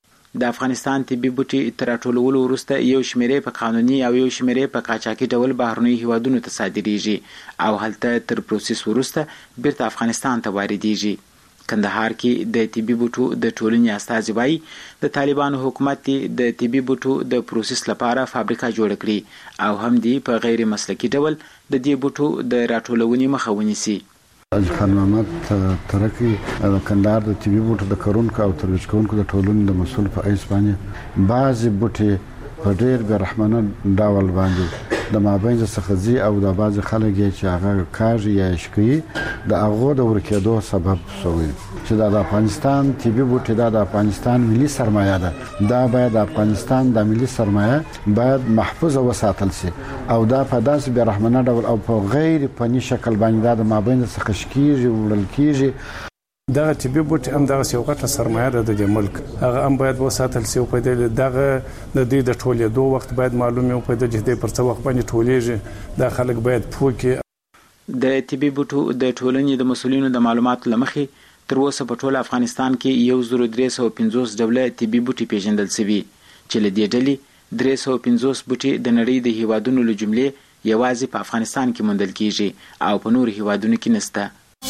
د افغانستان طبي بوټي تر ټولولو وروسته یو شمېرې په قانوني او یو شمېرې په قاچاقي ډول بهرنیو هیوادونو ته صادریږي او هلته تر پروسس وروسته بیرته افغانستان ته واردېږي کندهار کې د طبي بوټو د ټولنې استازي وایي د طالبانو حکومت د طبي بوټو د پروسس لپاره فابریکه جوړ کړي او هم دی په غیر مسلکي ډول د دې بوټو د راټولونې مخه ونیسي. خان محمد ترکی د کندهار د طبي بوټو د کرونکو او ترویج کوونکو د ټولنې د مسول په ایس باندې بعضی بوټي په ډېر بیرحمانه ډول باندې د مابین څخه زی او د باز خلک چې هغه کار یا شکی د هغه د ورکېدو سبب شوی چې د افغانستان طبي بوټي د افغانستان ملي سرمایه ده دا باید د افغانستان د ملي سرمایه باید محفوظ وساتل شي او دا په داسې بیرحمانه ډول او په غیر فني شکل باندې د مابین څخه شکیږي وړل کیږي. دغه طبي بوټي هم دغه یو غټه سرمایه ده د ملک هغه هم باید وساتل شي او په دغه د دې د ټولېدو وخت باید معلومه او په دې د پر څه وخت باندې ټولېږي دا خلک باید پوکي. د طبي بوټو د ټولنې د مسولینو د معلوماتو لمخې تر اوسه په ټول افغانستان کې 1350 ډوله طبي بوټي پیژندل شوي چې له دې ډلې 350 بوټي د نړۍ د هیوادونو له جملې یوازې په افغانستان کې موندل کیږي او په نورو هیوادونو کې نشته.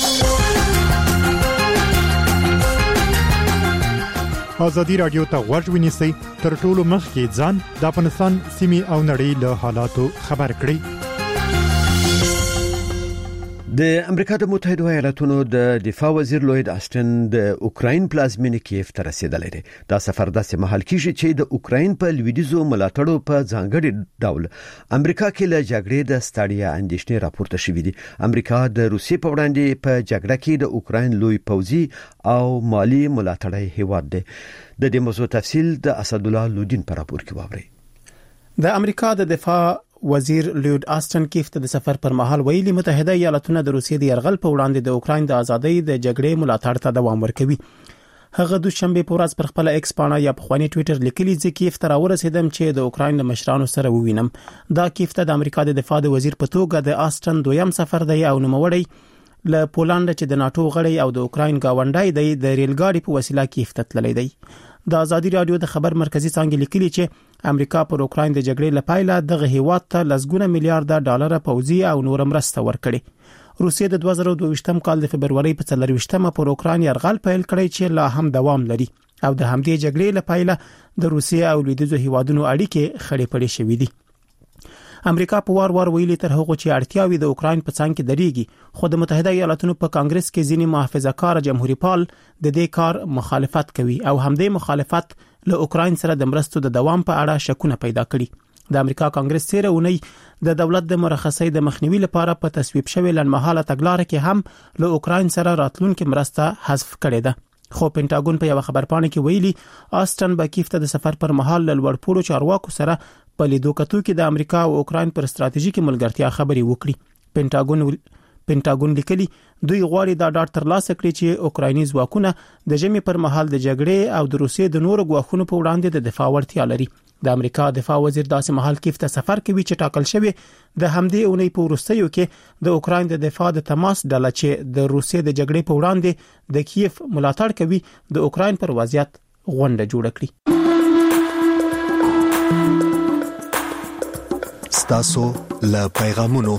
ازادي رادیو ته غوږ ونیسئ تر ټولو مخکې ځان د افغانستان سیمې او نړۍ له حالاتو خبر کړئ. د امریکا د متحده ایالاتونو د دفاع وزیر لوید آستن د اوکراین پلازمینه کیف ته رسیدلی دی. دا سفر داسې مهال کیږي چې د اوکراین په لویدیځو ملاتړو په ځانګړي ډول امریکا کې له جګړې د ستړیا اندېښنې راپورته شوې دي. امریکا د روسیې په وړاندې په جګړه کې د اوکراین لوی پوځي او مالی ملاتړی هیواد دی. د دې موضوع تفصیل د اسد الله لودین په راپور کې واورئ. د امریکا د دفاع وزیر لوید آستن کیف ته د سفر پر مهال ویلي متحده ایالاتونه د روسیې د یرغل په وړاندې د اوکراین د ازادۍ د جګړې ملاتړ ته دوام ورکوي. هغه د شنبه په ورځ پر خپل ایکس پاڼه یا په خواني ټوئیټر لیکلي چې کیف ته راورسیدم چې د اوکراین د مشرانو سره ووینم. دا کیف ته د امریکا د دفاع د وزیر په توګه د آستن دویم سفر دی او نوموړی له پولند چې د ناتو غړی او د اوکراین گاونډای دی د ریلګاډي په وسیله کیف ته تللی دی. د ازادي رادیو د خبر مرکزی څنګه لیکلي چې امریکا پر اوکراین د جګړې لپاره دغه هیواد ته لسګونه میلیارډ ډالر پوځي او نور مرسته ورکړي. روسیې د 2022م کال د فبرवरी په 24مه پر اوکراین یرغل پیل کړی چې لا هم دوام لري او د همدې جګړې لپاره د روسیې او لویدیځو هیوادونو اړیکې خړې پړې شوې دي. امریکا په وار ویلي تر هغه چې اړتیاوي د اوکراین په څنګ کې درېږي خو د متحده ایالاتونو په کانګرس کې ځینې محافظه‌کار جمهوریت پال د دې کار مخالفت کوي او همدې مخالفت له اوکراین سره د مرستو د دوام په اړه شکونه پیدا کړي. د امریکا کانګرس تیر اونۍ د دولت د مرخصۍ د مخنیوي لپاره په تصویب شوی لنډمهاله تګلارې کې هم له اوکراین سره راتلونکو مرسته حذف کړې ده. خو پینټاګون په یو خبرپاڼه کې ویلي آستن به کیف ته د سفر پر مهال له لوړپوړو چارواکو سره په لیدو کتو کې د امریکا او اوکراین پر ستراتیژیکي ملګرتیا خبرې وکړي. پینټاګون لیکلي دوی غواړي دا ډاډ ترلاسه کړي چې اوکرایني ځواکونه د ژمي پر مهال د جګړې او د روسیې د نورو ګواښونو په وړاندې د دفاع وړتیا لري. د امریکا دفاع وزیر داسې مهال کیف ته سفر کوي چې ټاکل شوی د همدې اونۍ په وروستیو کې د اوکراین د دفاع د تماس ډله چې د روسیې د جګړې په وړاندې د کیف ملاتړ کوي د اوکراین پر وضعیت غونډه جوړه کړي. ستاسو له پیغامونو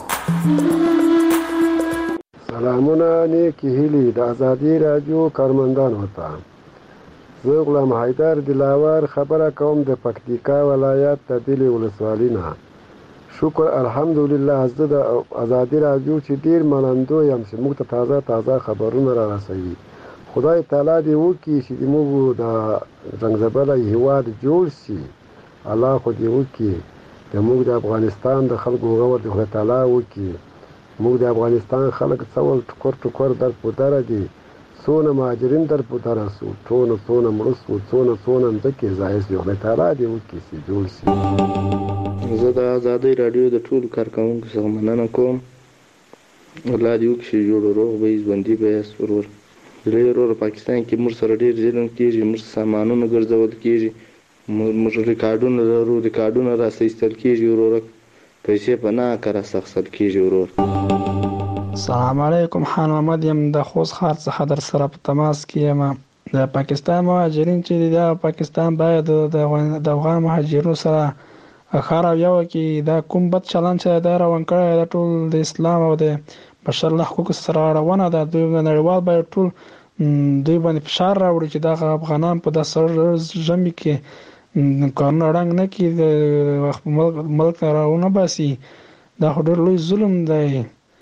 سلامونه نیکی هیلی د ازادي رادیو کارمندانو ته. زه غلام حیدر دلاور خبره کوم د پکتیکا ولایت د دلی ولسوالۍ نه. شکر الحمدلله زه د ازادي رادیو چې ډیر منندو یم چې موږ ته تازه خبرونه را رسوي. خدای تعالی دې وکړي چې موږ د څنګه هیواد جوړ شي. الله خو دې وکړي د موږ د افغانستان د خلکو غوړ د خدای تعالی وکړي. موږ د افغانستان خلک څول ټکر در په دره دي څونه مهاجرین در په دره سو څونه مرسو څونه ځکه ځای سي خدای تعالی دې وکړي چې جوړ شي. زه د ازادي رادیو د ټول کارکونکو څخه مننه کوم. الله دې وکړي روغ به ژوندۍ به سرور ډېر پاکستان کې موږ سره ډېر ظلم کیږي موږ سامانونه ګرځول کیږي موږ ریکارډونه لرو ریکارډونه راستل کیږي ورور پیسې په نه کار سخصل کیږي ورور. السلام علیکم خان محمد یم د خوست ښار څخه در سره په تماس کې یم. د پاکستان مهاجرین چې د پاکستان باید د افغان مهاجرینو سره ښه رویه وکړي. دا کوم بد چلند چې دا روان کړی د ټول د اسلام او د بشر له حقوقو سره اړونه ده. دوی نړیوال باید ټول دوی باندې فشار راوړي چې دا افغانان په داسې ژمي کې کارونه رنګ نه کې د ملک راونه باسي. دا ډېر لوی ظلم دی.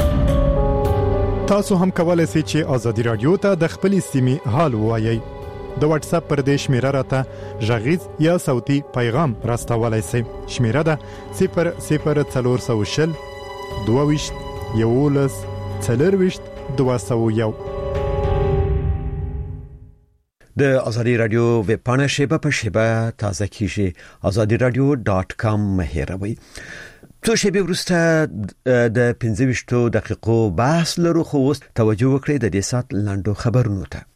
تاسو هم کولای شئ چې آزادي رادیو ته د خپل سیمې حال ووایي. د واتس اپ پر دې شمیره راته غږیز یا صوتي پیغام راستولای شئ. شمیره ده 00420 22 11 40 201. د آزادي رادیو ویب پاڼه شیبه په شیبه تازه کیږي. azadiradio.com مه هېروئ. څو شیبې وروسته د 25 دقیقو بحث لرو، خو اوس توجه وکړئ د دې ساعت لاندو خبرونو ته.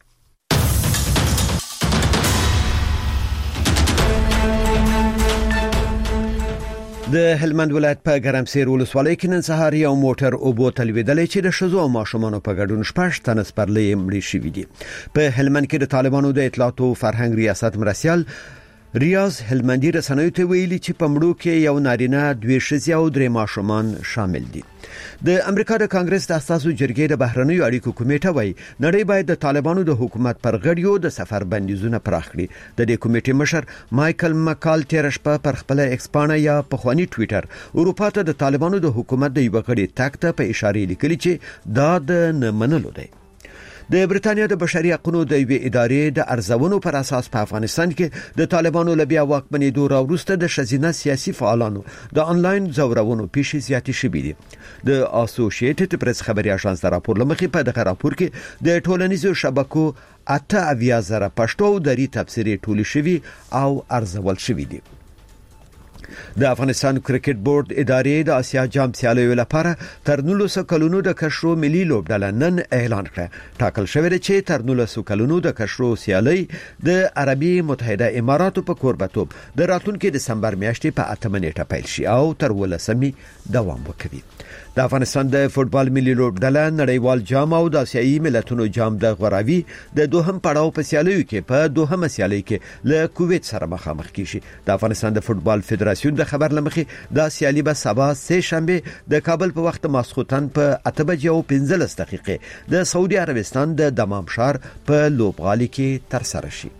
د هلمند ولایت په ګرمسیر ولسوالۍ کې نن سهار یو موټر اوبو ته لوېدلی چې د ښځو او ماشومانو په ګډون 6 تنه سپرلۍ مړې شوي دي. په هلمند کې د طالبانو د اطلاعاتو فرهنګ ریاست مرسیال ریاض هلمندي رسنیو ته ویلي چې په مړو کې یو نارینه، 2 ښځې او 3 ماشومان شامل دي. د امریکا د کانګرس د اساسو جرګې د بهرنیو اړیکو کمیټه وایي نړۍ باید د طالبانو د حکومت پر غړیو د سفر بندیزونه پراخ کړي. د دې کمیټې مشر مایکل مکال تیر شپه پر خپل ایکس پاڼه یا پخوانی ټویټر اروپا ته د طالبانو د حکومت د یو غړي تګ ته په اشاره لیکلي چې دا د نه منلو دی. د بریتانیا د بشري حقوقو د یوې ادارې د ارزونو پر اساس په افغانستان کې د طالبانو لبیا واکمنېدو وروسته د ښځینه سیاسي فعالانو د انلاین ځورونو پیښې زیاتې شوې دي. د اسوسییټډ پریس خبري اژانس د راپور لمخې په دغه راپور کې د ټولنیزو شبکو 8,000 پښتو دري تفسیري ټولې شوي او ارزول شوي دي. د افغانستان کرکټ بورډ ادارې د آسیا جام سیالیو لپاره تر 19 کلونو د کشرو ملي لوبډله نن اعلان کړه. ټاکل شوی چې تر 19 کلونو د کشرو سیالي د عربي متحده اماراتو په کوربتوب د راتلونکي دسمبر میاشتې په 8 نیټه پیل شي او تر 18 دوام وکړي. د افغانستان د فوتبال ملي لوبډله نړیوال جام او د آسیایي ملتونو جام د غوراوي د دوهم پړاو په سیالیو کې په دوهمه سیالي کې له کویت سره مخامخ کیږي. د افغانستان د فوتبال فدراسیون د خبر لمخې د سیالي به سبا سه شنبه د کابل په وخت ماسخوتن په 8:15 د سعودي عربستان د دمام شهر په لوبغالي کې تر سره شي.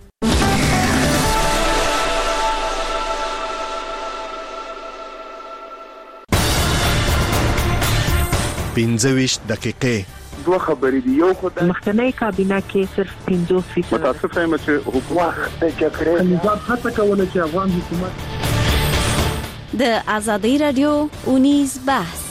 25 دقیقې. دوه خبرې دي. یو خدای مخکنی کابینه کې صرف 50% متاسف یم چې حکومت د جګړې نظام هڅه کوله چې افغان حکومت د آزادی رادیو اونیز بحث.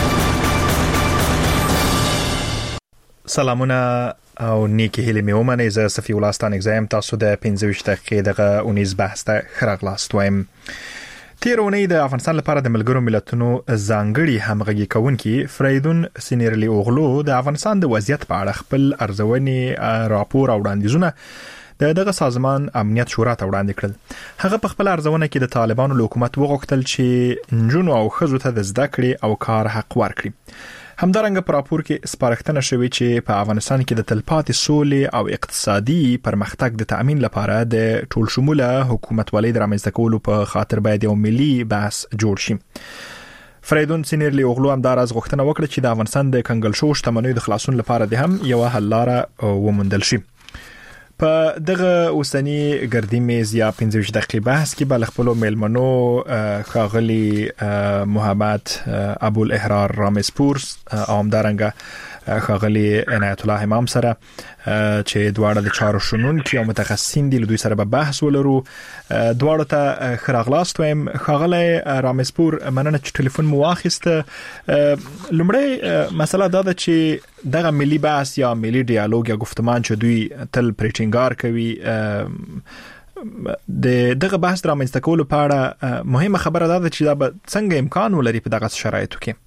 سلامونه او نیکی هیله مې ومنئ. زه صفی الله ستانک زایم. تاسو د 25 دقیقې دغه اونیز بحث ته خراغلاست وایم. تیر اونۍ د افغانستان لپاره د ملګرو ملتونو ځانګړي همغږي کوونکي فریدون سینیرلی اوغلو د افغانستان د وضعیت په اړه خپل ارزونې راپور او وړاندیزونه دغه سازمان امنیت شورا ته وړاندې کړل. هغه په خپل ارزونه کې د طالبانو له حکومت وغوښتل چې نجونو او ښځو ته د زده کړې او کار حق ورکړي. همدارنګه په راپور کې سپارښتنه شوې چې په افغانستان کې د تلپاتې سولې او اقتصادي پرمختګ د تأمین لپاره د ټول شموله حکومتولۍ د رامنځته کولو په خاطر باید یو ملي بحث جوړ شي. فریدون سینیرلی اوغلو هم دا راز غوښتنه وکړه چې د افغانستان د کنګل شوو شتمنیو د خلاصون لپاره د هم یو حل لاره وموندل شي. په دغه اوسنی ګردی میز یا 25 دقیقې بحث کې بل خپل میلمنو ښاغلي محمد ابو الاحرار رامسپور او همدارنګه ښاغلي عنایت الله امام سره چې دواړه د چارو شنونکي او متخصصین دي. له دوی سره به بحث ولرو. دواړو ته خراغلاست وایم. ښاغلی رامسپور مننه چې ټلیفون مو واخیسته. لومړی مسله دا ده چې دغه ملي بحث یا ملي ډیالوګ یا گفتمان چې دوی تل پرې ټینګار کوي د دغه بحث رامنځته کولو په اړه مهمه خبره دا ده چې دا به څنګه امکان ولري په دغه شرایطو کې.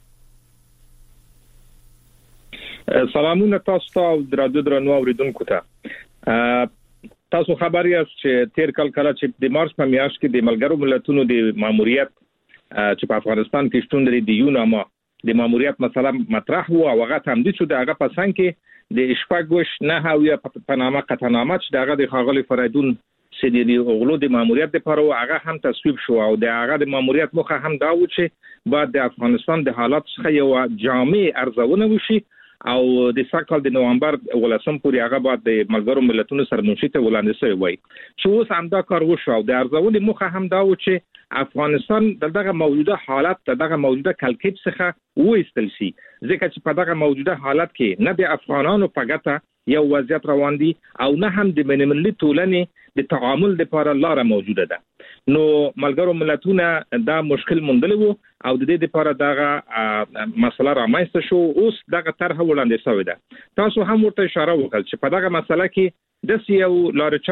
سلامونه تاسو ته او درادو درنو اوریدونکو ته. تاسو خبر یاست چې تیر کال کله چې د مارچ په میاشت کې د ملګرو ملتونو د ماموریت چې په افغانستان کې شتون لري د یوناما د ماموریت مسله مطرح و او هغه تمدید شو. دغه په څنګ کې د شپږ نه هاویه په نامه قطعنامه چې دغه د ښاغلي فریدون سینیرلی اوغلو د ماموریت لپاره هغه هم تصویب شو او د هغه د ماموریت مخه هم دا و چې بعد د افغانستان د حالات څخه یو جامع ارزونه وشي او د ساکال د نوامبر ولسم پورې هغه بعد د ملګرو ملتونو سره نوشته ولاندې شوی وای چې اوس هم دا کار وشو او د ارزونې مخه هم دا و چې افغانستان دغه موجوده حالت دغه موجوده کلکیت څخه وېستل شي ځکه چې په دغه موجوده حالت کې نه د افغانانو په ګټه یو وضعیت روان دي او نه هم د بین‌المللي ټولنې د تعامل لپاره لاره موجوده ده نو ملګرو ملتونه دا مشکل موندلی وو او د دې لپاره دغه مسله رامنځته شو اوس دغه طرح وړاندې شوې ده تاسو هم ورته اشاره وکړه چې په دغه مسله کې د یو لارې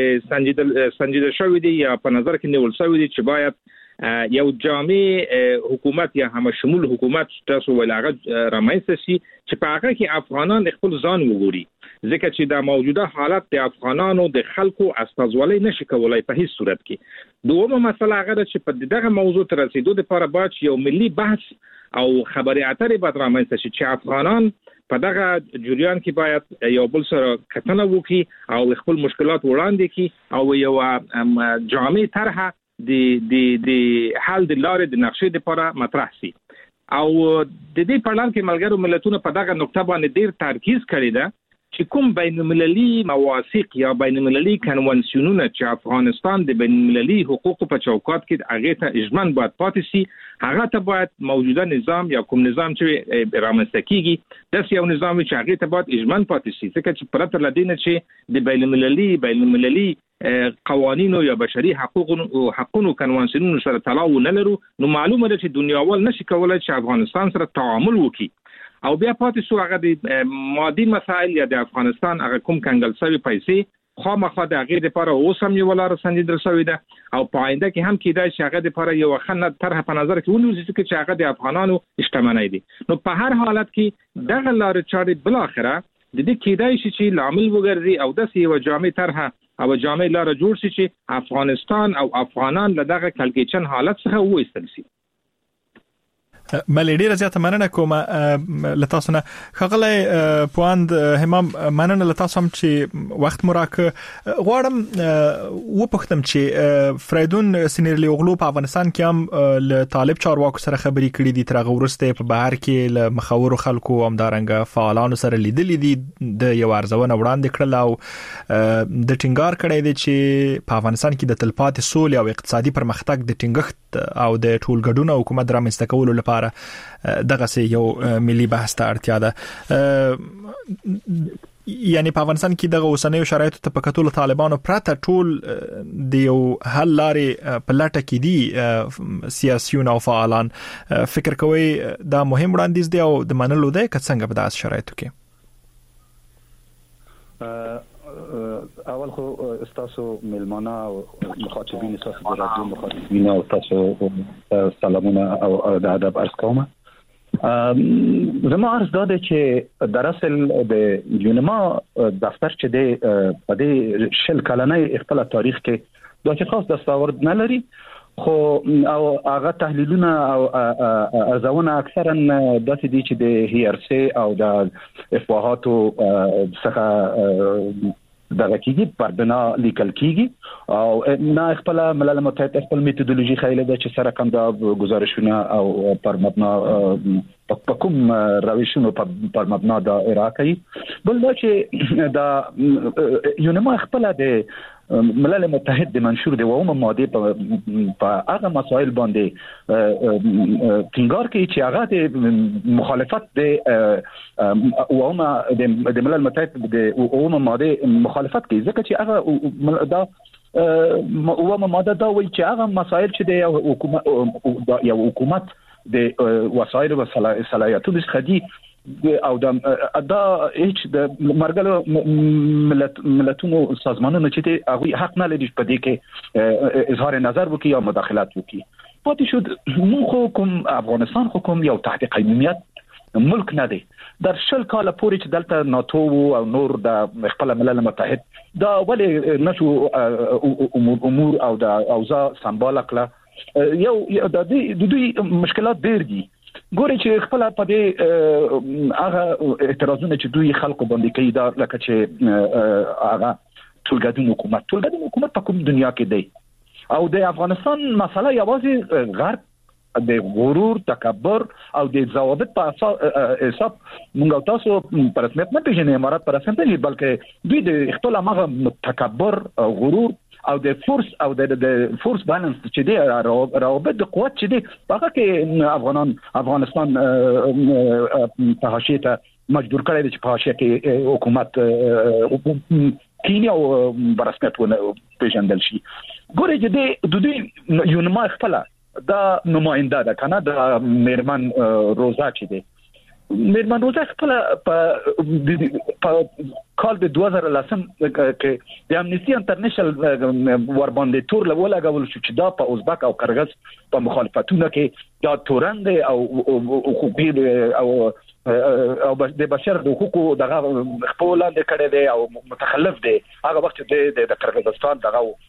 چارې سنجیده شوې دي یا په نظر کې نیول شوې دي چې باید یو جامع حکومت یا همشمول حکومت تاسو ولغه رامنځته شي چې په هغه کې افغانان خپل ځان وګوري ځکه چې دا موجوده حالت د افغانانو د خلکو استازولۍ نشي کولای په هیڅ صورت کې دومره مسله هغه چې په دغه موضوع تر رسیدو لپاره باید یو ملي بحث او خبري اترې باید رامنځته شي چې افغانان په دغه جریان کې باید یو بل سره کتنه وکړي او خپل مشکلات وړاندې کړي او یو جامع طرح د حل د لارې د نقشې لپاره مطرح شي او د دې په اړه کې ملګرو ملتونو په دغه نقطه باندې ډیر ترکیز کړی ده چې کوم بین‌المللي مواثیق یا بین‌المللي کنوانسیونونه چې افغانستان د بین‌المللي حقوقو په چوکاټ کې هغه ته اجماع باید پاتې شي هغه ته باید موجوده نظام یا کوم نظام چې رامنځته کیږي د یو نظام چې هغه ته باید اجماع پاتې شي ځکه چې پرته لدینه چې د بین‌المللي قوانینو یا بشري حقوقو کنوانسیونونو سره تلاو نه لرو نو معلومه ده چې دنیاوال نشي کولای چې افغانستان سره تعامل وکړي او بیا پاتې شو هغه د مادي مسایل یا د افغانستان هغه کوم کنګل شوی پیسې خامخا د هغه لپاره اوس هم یو لار سنجیدل شوی ده او په آینده کې هم کېدای شي هغه لپاره یو خنه طرح په نظر کې ونیول چې هغه د افغانانو اجتماعي دي نو په هر حالت کې دغه لار چارې بل اخره د دې کېدای شي چې لامل وګرځي او د یو جامع طرح او جامع لار جوړ شي چې افغانستان او افغانان له دغه کلکیچن حالت څخه وېستل شي بلې ډیره زیاته مننه کوم لتاسو نه خغلی پواند همام مننه لتاسو هم چې وخت مراکه غواړم و پختم چې فریدون سینیرلی اوغلو په افغانستان کې هم له طالب چارواکو سره خبرې کړې دي تر غورسته په بهر کې له مخاور خلکو همدارنګ فعالانو سره لیدلې دي د یو ارزونه وړاندې کړل او د ټینګار کړی دی چې په افغانستان کې د تلپاتې سولې او اقتصادي پرمختګ د ټینګښت او د ټولګډون حکومت رامنځته کولو لپاره دغه سه یو ملي بحث ته اړتیا ده یعنی په افغانستان کې دغه اوسنیو شرایطو ته په کتو طالبانو پرته ټول د یو حل لارې په لټه کې دي سیاسيون او فعالان فکر کوي دا مهم وړاندیز دی او د منلو دی که څنګه په داسې شرایطو کې اول خو استاسو ملمانه او مخاطبین استاسو د رادیو مخاطبین او تاسو سلامونه او د ادب عرض کوم زما عرض داده چې در اصل د یونما دفتر چې د په دې شل کلنې خپل تاریخ کې دا چې خاص دستاورد نه لري خو او هغه تحلیلونه او ارزونه اکثرا داسې دي چې د هیرسي او د افواهاتو څخه دغه کېږي پر بنا لیکل کېږي او نه خپل ملل متحد خپل میتودولوژي خیله ده چې سره کوم د گزارشونه او پر مبنا په کوم روشونو پر مبنا د عراقي بل دا چې دا یونما خپل د ملل متحد د منشور د اومه ماده په هغه مسائل باندې ټینګار کوي چې هغه د مخالفت د اومه د ملل متحد د اومه ماده مخالفت کوي ځکه چې هغه دا اومه ماده دا وایي چې هغه مسائل چې د یو حکومت د وسایل او صلاحیتونو خدي او دا هیڅ د مرګلو ملتونو سازمانونو چې هغه حق نه لري په دې کې اظهار نظر وکړي او مداخلات وکړي پاتې شو نو کوم افغانستان حکومت یو تحت قیمومیت ملک نه دی در شل کال پورې چې دلته ناتو او نور د خپل ملل متحد دا ولې نشو امور او د اوضاع سمبال کړه یو د دې مشکلات ډېر دي ګوري چې خپل په دې هغه اعتراضونه چې دوی خلکو باندې کوي دا لکه چې هغه ټولګډون حکومت په کوم دنیا کې دی او د افغانستان مسله یوازې غرب د غرور تکبر او د ضوابط په حساب موږ تاسو پر رسمیت نه پیژنې امارات پر رسمیت نه بلکې دوی د خپل هغه تکبر غرور او د فورس او د فورس بالانس چې دی روابط د قوت چې دی هغه کې افغانستان په حاشیه ته مجبور کړی دی چې په حاشیه کې حکومت کینیا او برسمیت ونه پیژندل شي. ګورې چې د دوی یو نما خپل دا نماینده ده کنه د میرمن روزا چې دی میرمن روزا خپل په کال د 2010 کې د امنیستی انټرنیشنل ور باندې تور لګول شو چې دا په ازبک او قرغیز په مخالفتونو کې دا تورند او حقوقي او د بشر د حقوقو دغه خپل لاندې کړی دی او متخلف دی. هغه وخت د قرغیزستان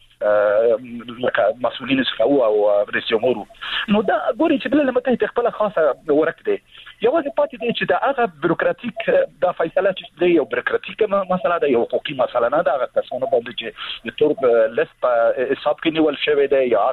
دغه مسؤلین سفاو او رئیس جمهور نو دا ګوري چې بل متحده خپل خاصه ورک دی یوازې پاتې دی چې دا هغه بیروکراتیک د فیصله چې دی یو بیروکراتیک مسله ده یو حقوقي مسله نه ده. هغه کسانو باندې چې د تور لیست په حساب کې نیول شوی دی یا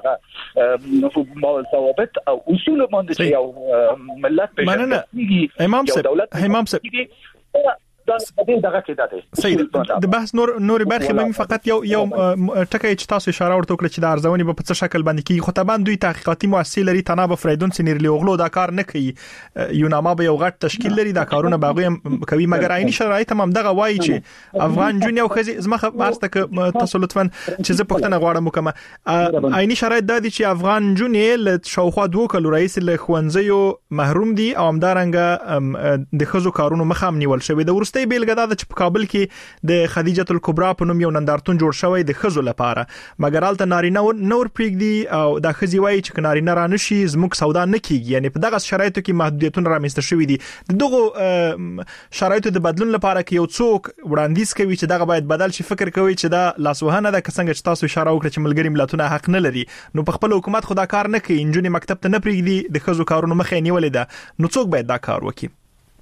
هغه ضوابط او اصول باندې چې یو ملت پیژني امام صاحب دغه کې ده صحیح د بحث نور برخه به فقط یو ټکی چې تاسو اشاره ورته وکړه چې د ارزونې په څه شکل باندې کې خو طبعا دوی تحقیقاتي مؤسسې لري تناب فریدون سینیرلی اوغلو دا کار نه کوي یوناما به یو غټ تشکیل لري دا کارونه باغوي کوي مګر عیني شرایط هم دغه وایي چې افغان جون یو خزي زمخه مارسته ک تاسو لطفا چې زه پښتنه غواړم کوم عیني شرایط د دي چې افغان جون له شاوخوا 2 کلو رئیس له خوندزیو محروم دي او همدارنګه د خزو کارونو مخام نیول شوی د ورسته بیلګه دا چې په کابل کې د خدیجه الکبرا په نوم یو نندارتون جوړ شوی د خزو لپاره مګر الته نارینه نور پریږدي او د خزي وایي چې نارینه را نشي زموږ سودا نه کیږي یعنی په دغه شرایطو کې محدودیتونه رامنځته شوي دي. دغه شرایطو د بدلون لپاره کې یو څوک وړاندیز کوي چې دغه باید بدل شي فکر کوي چې دا لاسوهنه ده څنګه چې تاسو اشاره وکړه چې ملګری ملتونه حق نه لري نو په خپل حکومت خدا کار نه کوي انجونی مکتب ته نه پریږدي د خزو کارونو مخه نیولې ده نو څوک باید دا کار وکړي.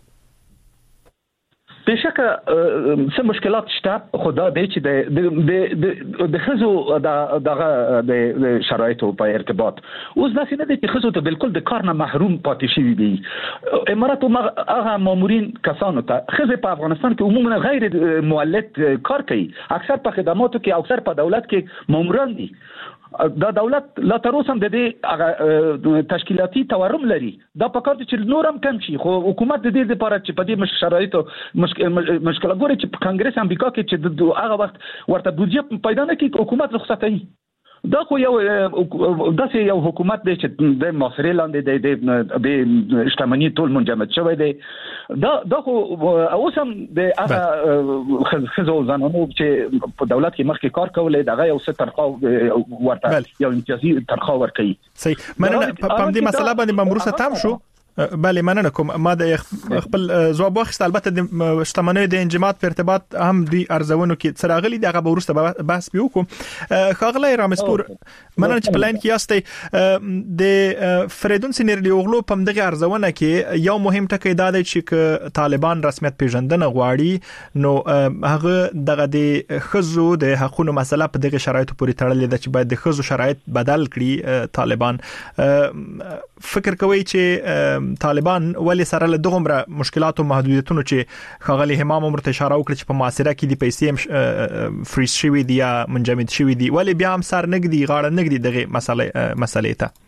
بشکه څه مشکلات شته خدا دې چې د خزو د شرایطو په ارتباط اوس داسې نه دي چې خزو ته بالکل د کار نه محروم پاتې شي دي. امارات هغه مامورین کسانو ته خزه په افغانستان کې عموما غیر مولد کار کوي اکثر په خدماتو کې اکثر په دولت کې ماموران دي. دا دولت لا تر اوسه د دې تشکیلاتي تورم لري دا په کار چې نورم کم شي خو حکومت د دې لپاره چې په دې شرایطو مشکل ګوري چې په کانګرس امریکا کې چې هغه وخت ورته بودجه پیدا نه کړي حکومت رخصتي دا خو یو داسې یو حکومت دی چې د مصری لاندې د اجتماعي ټول منجمد شوی دی دا خو اوس هم د هغه خزو زنانو چې په دولت کې مخکې کار کولای دغه یو څه تنخواه ورته یو امتیازي تنخواه ورکړي. صحیح مننه په دې مسله باندې ممروسه تام شو بله مننه کوم ما د خپل ځواب واخیست البته د شتمنۍ د انجماد په ارتباط هم دوی ارزونو کې څراغلي دغه به ورسته بحث پیوکو خاغلی رامسپور مننه چې پلاین کې یاستئ د فریدون سینیرلی اوغلو په دغه ارزونه کې یو مهم ټکی دا دی چې طالبان رسمیت پیژندنه غواړي نو هغه دغه د خزو د حقوقو مسله په دغه شرایطو پورې تړلې ده چې باید د خزو شرایط بدل کړي طالبان. فکر کوي چې طالبان ولی سره له دغه مشکلات او محدودیتونو چې خغلی همام عمر ته اشاره وکړه چې په معاصره کې د پیسې فریز شوی دی یا منجمد شوی دی ولی بیا هم سر نګدي غاړه نګدي دغه مسلې ته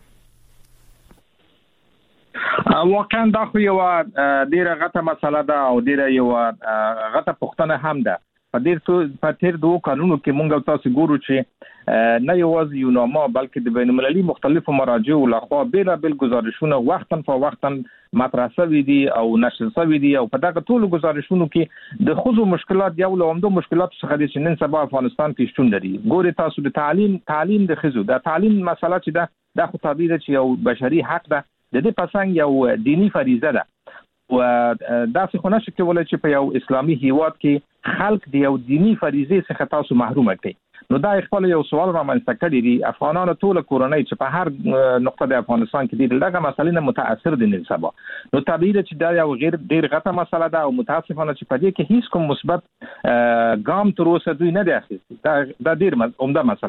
واقعا دا خو یو ډیره غټه مسله ده او ډیره یو غټه پوښتنه هم ده. په تیر 2 کلونو کې مونږ تاسو ګورو چې نه یوازې یوناما بلکې د بین المللي مختلفو مراجعو لخوا بیلابل گزارشونه وختن په وختن مطرح شوي دي او نشر شوي دي او په دغه ټولو گزارشونو کې د خزو مشکلات یو له عمده مشکلات څخه دي چې نن سبا افغانستان کې شتون لري. ګوري تاسو د تعلیم د خزو د تعلیم مسله چې دا خو طبيعي ده چې یو بشري حق ده د دې پسنګ یو دینی فریضه ده و دا څه خو نشي کولای چې په یو اسلامي هیواد کې خلک د یو دینی فریضه څخه تاسو محروم کړي. نو دا خپل یو سوال رامنځته کړی دی افغانانو ټول کورنۍ چې په هر نقطه د افغانستان کې دي دغه مسلې نه متاثر دي نن سبا نو طبيعي ده چې دا یو ډیر غټه مسله ده او متاسفانه چې په دې کې هیڅ کوم مثبت ګام تر اوسه دوی نه دی اخیستی. دا ډیر عمده مسله ده.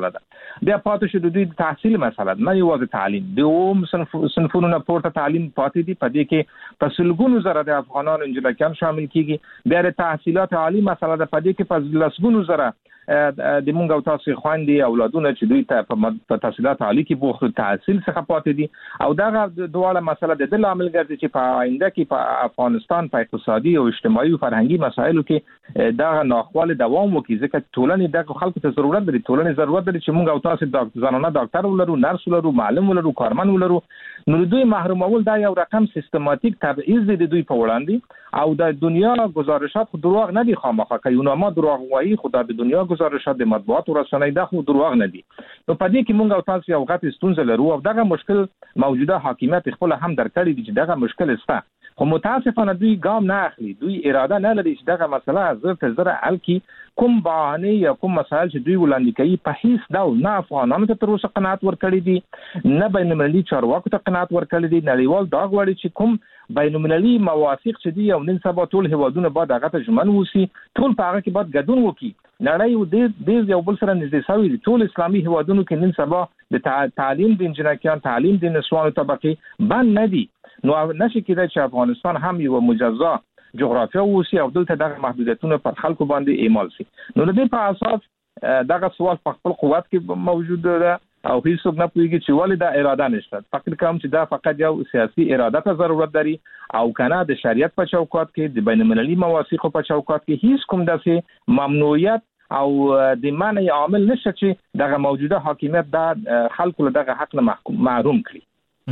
بیا پاتې شو د دوی تحصیل مسله نه یوازې تعلیم د صنفونو نه پورته تعلیم پاتې دي په دې کې په سلګونو زره د افغانانو انجلکان شامل کیږي بیا د تحصیلات عالی مسله ده په دې کې په لسګونو زره د مونږ او تاسو خويندې اولادونه چې دوی ته په تحصیلات عالی کې بوخت تحصیل څخه پاتې دي او دا دواړه مسله د عامل ګرځي چې په آینده کې په افغانستان په اقتصادي او اجتماعي او فرهنګي مسایلو کې دا ناخواله دوام وکړي ځکه ټولنې د خلکو ته ضرورت لري ټولنې ضرورت لري چې مونږ او تاسو ځانونه ډاکټر ولرو نرس ولرو معلم ولرو کارمن ولرو نو دوی محرومول دا یو رقم سیستماتیک تبعیض دی دوی په وړاندې او د دنیا گزارشات خو دروغ نه دي خامخا کایونه ما دروغ وایي خدای د دنیا گزارشات د مطبوعات او رسنۍ دا خو دروغ نه دي نو په دې کې مونږ او تاسو یو غټ ستونزه لرو او دغه مشکل موجوده حاکمیت خپل هم درکړي دي چې دغه مشکل شته خو متاسفانه دوی ګام نه اخلي دوی اراده نه لري چې دغه مسله زره حل کړي کوم بهانه یا کوم مسایل چې دوی وړاندې کوي په هیڅ ډول نه افغانانو ته تر اوسه قناعت ورکړي دي نه بین المللي چارواکو ته قناعت ورکړي دي نړیوال دا غواړي چې کوم بین المللي مواثیق چې دي او نن سبا ټول هیوادونه باید هغه ته ژمن وسی ټول په هغه کې باید ګډون وکړي نړۍ د یو بل سره نږدې شوی دي ټول اسلامي هیوادونو کې نن سبا د تعلیم د انجنیران تعلیم د نسوانو طبقه بند نه دي نو نشي کېدای چې افغانستان هم یو مجزا جغرافیا وسی او دلته دغه محدودیتونه پر خلکو باندې اعمال شي نو د دې په اساس دغه سوال په خپل قوت کې موجود ده او هیڅوک نه پوهیږي چې ولې دا اراده نشته فکر کوم چې دا فقط یو سیاسي اراده ته ضرورت لري او کنه د شریعت په چوکاټ کې د بین المللي مواثیقو په چوکاټ کې هیڅ کوم داسې ممنوعیت او د معنی عامل نشته چې دغه موجوده حاکمیت د خلکو له دغه حق نه محروم کړي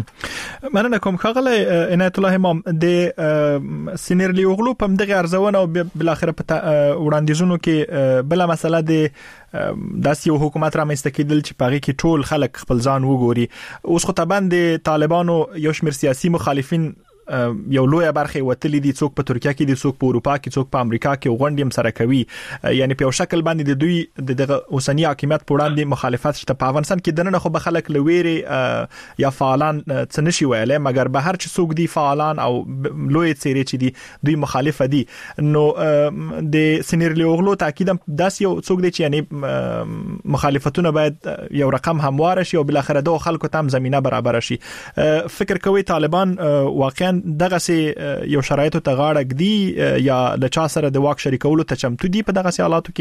مننه کوم ښاغلی عنایت الله امام د سینیرلی اوغلو په دغه ارزونه او بل اخر په وړاندیزونو کې بل مسله د داسې یو حکومت رامنځته کېدل چې پاره کې ټول خلک خپل ځان وګوري اوس خو طبعا د طالبانو یو شمېر سیاسي مخالفین یو لوی برخه وتلې دي څوک په ترکیه کې دي څوک په اروپا کې څوک په امریکا کې غونډې سره کوي یعنی په شکل باندې د دوی دغه اوسنی حکومت په وړاندې مخالفت شته په افغانستان کې دنه خو به خلک لويري یا فعالان څنشي ویلې مګر به هر چې څوک دي فعالان او لوی څیرې چې دي دوی مخالف دي نو د سینیرلی اوغلو تاکید داس یو څوک دي چې یعنی مخالفتونه باید یو رقم هموار شي او بل اخر د خلکو تام زمينه برابر شي فکر کوي طالبان واقعا دغه سي یو شرایطو ته غاړه ګدي یا د چا سره د واک شریکولو ته چمتو دي په دغه سي حالاتو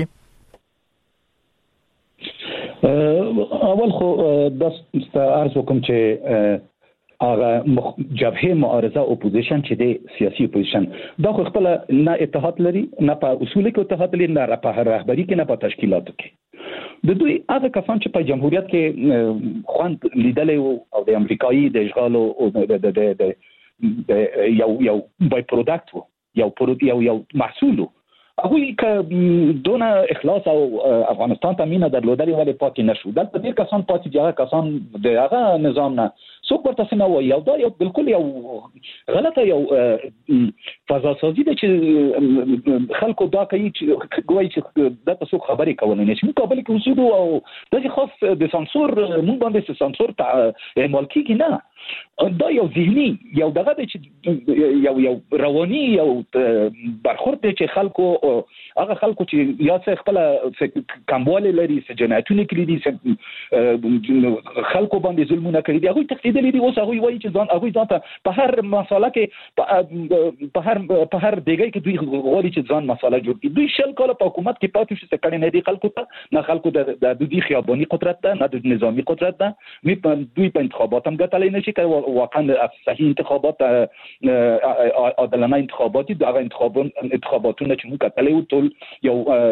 کې اول خو د ارزو کوم چې هغه جبهه معارضه اپوزیشن چې د سیاسي اپوزیشن دا خو خپل نه اتحاد لري نه په اصول کې اتحاد لري نه په رهبری کې نه په تشکیلاتو کې د دوی هغه کسان چې په جمهوریت کې خوند لیدلې او د امریکایي د اشغال او د یو بای پروداکټ یو محصول هغه ک دون اخلاص او افغانستان ته مینه درلودل ولې پاتې نشو دلته ډیر کسان پاتې دي هغه کسان د هغه نظام نه څوک ورته نه وایي او دا یو بالکل یو غلطه یو فضا سازي ده چې خلکو دا کوي چې ګوي چې دا تاسو خبرې کولای نه شي مقابله کې وسودو او د خاص د سانسور مونږ باندې سانسور عمل کیږي نه دا یو ذهني یو دغه چې یو رواني یو برخورد چې خلکو هغه خلکو چې یا څه خپل کمواله لري چې جنایتونه کړی دي خلکو باندې ظلمونه کړی دي هغه تقدیدلې دي اوس هغه وایي چې ځان هغه ځان په هر مسله کې په هر دیګي کې دوی غواړي چې ځان مسله جوړ کړي دوی شل کاله په حکومت کې پاتې شي کړي نه دي خلکو ته نه خلکو د دوی خیاباني قدرت ده نه د نظامی قدرت ده دوی په انتخابات هم ګټلای نشي کوي واقعا صحیح انتخابات عادلانه انتخاباتی دغه انتخاباتونه چې موږ کتلې و ټول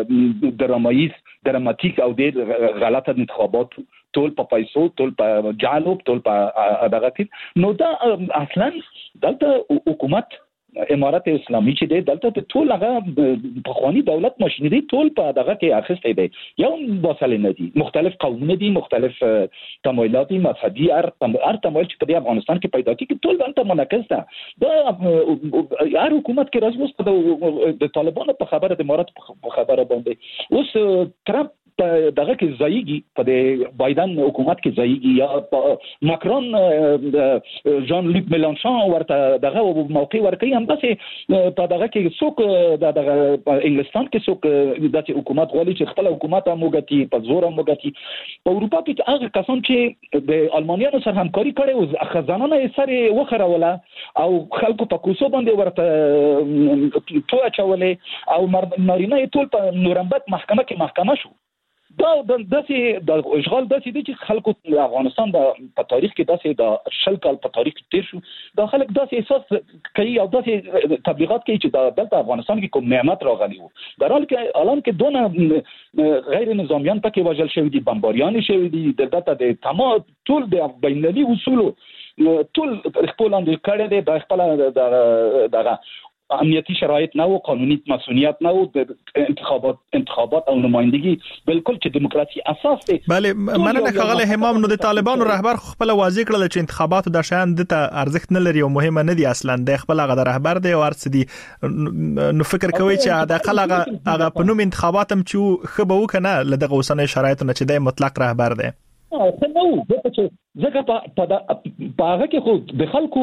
یو دراماتیک او ډېر غلطه انتخابات ټول په پیسو ټول په جالو ټول په دغه نو دا اصلا دلته حکومت امارات اسلامي چې دی دلته ټول هغه په خواني دولت ماشينري ټول په دغه کې اخیسته دی یو باسل نه دي مختلف قومونه دي مختلف تمایلات مذهبي هر تمایل چې په افغانستان کې پیدا کیږي ټول دلته منعکس ده دا هر حکومت کې راځي د طالبانو په خبره د امارات په خبره باندې اوس ترامپ دغه کې ځایږي په د بایدن حکومت کې ځایږي یا ماکرون جان لوک میلانشون ورته دغه موقع ورکړي هم داسې په دغه کې څوک دغه انګلستان کې څوک داسې حکومت غواړي چې خپل حکومت هم وګټي په زور هم وګټي په اروپا کې هغه کسان چې د المانیانو سره همکاري کړي او خزانه یې سره وخروله او خلکو په کوڅو باندې ورته ټوه چولې او نارینه یې ټول په نورنبرګ محکمه کې شو. دا داسې د اشغال داسې دي چې خلکو د افغانستان په تاریخ کې داسې د شل کال په تاریخ کې تیر شو دا خلک داسې احساس کوي او داسې تبلیغات کوي چې دلته افغانستان کې کوم نعمت راغلی وو در حال کې الان کې دونه غیر نظامیان پکې وژل شوی دي بمباریان شوی دي دلته د تمام ټول د بینالمللي اصولو ټول خپل اندې کړي دي د خپل دغه امنیتی شرایط نه او قانوني مسئولیت نه او انتخابات او نمائندگی بالکل چې دیموکراسي اساس دی. بله مننه ښاغلی همام. نو د طالبانو رهبر خپل واضح کړل چې انتخابات د شان د ارزښت نه لري او مهمه نه دي اصلا د خپل غو رهبر دی او ارڅ دي نو فکر کوي چې د خلغه هغه په نوم انتخابات هم چې خبو کنه لدغه وسنه شرایط نه چې د مطلق رهبر دی. ځکه په هغه کې خو د خلکو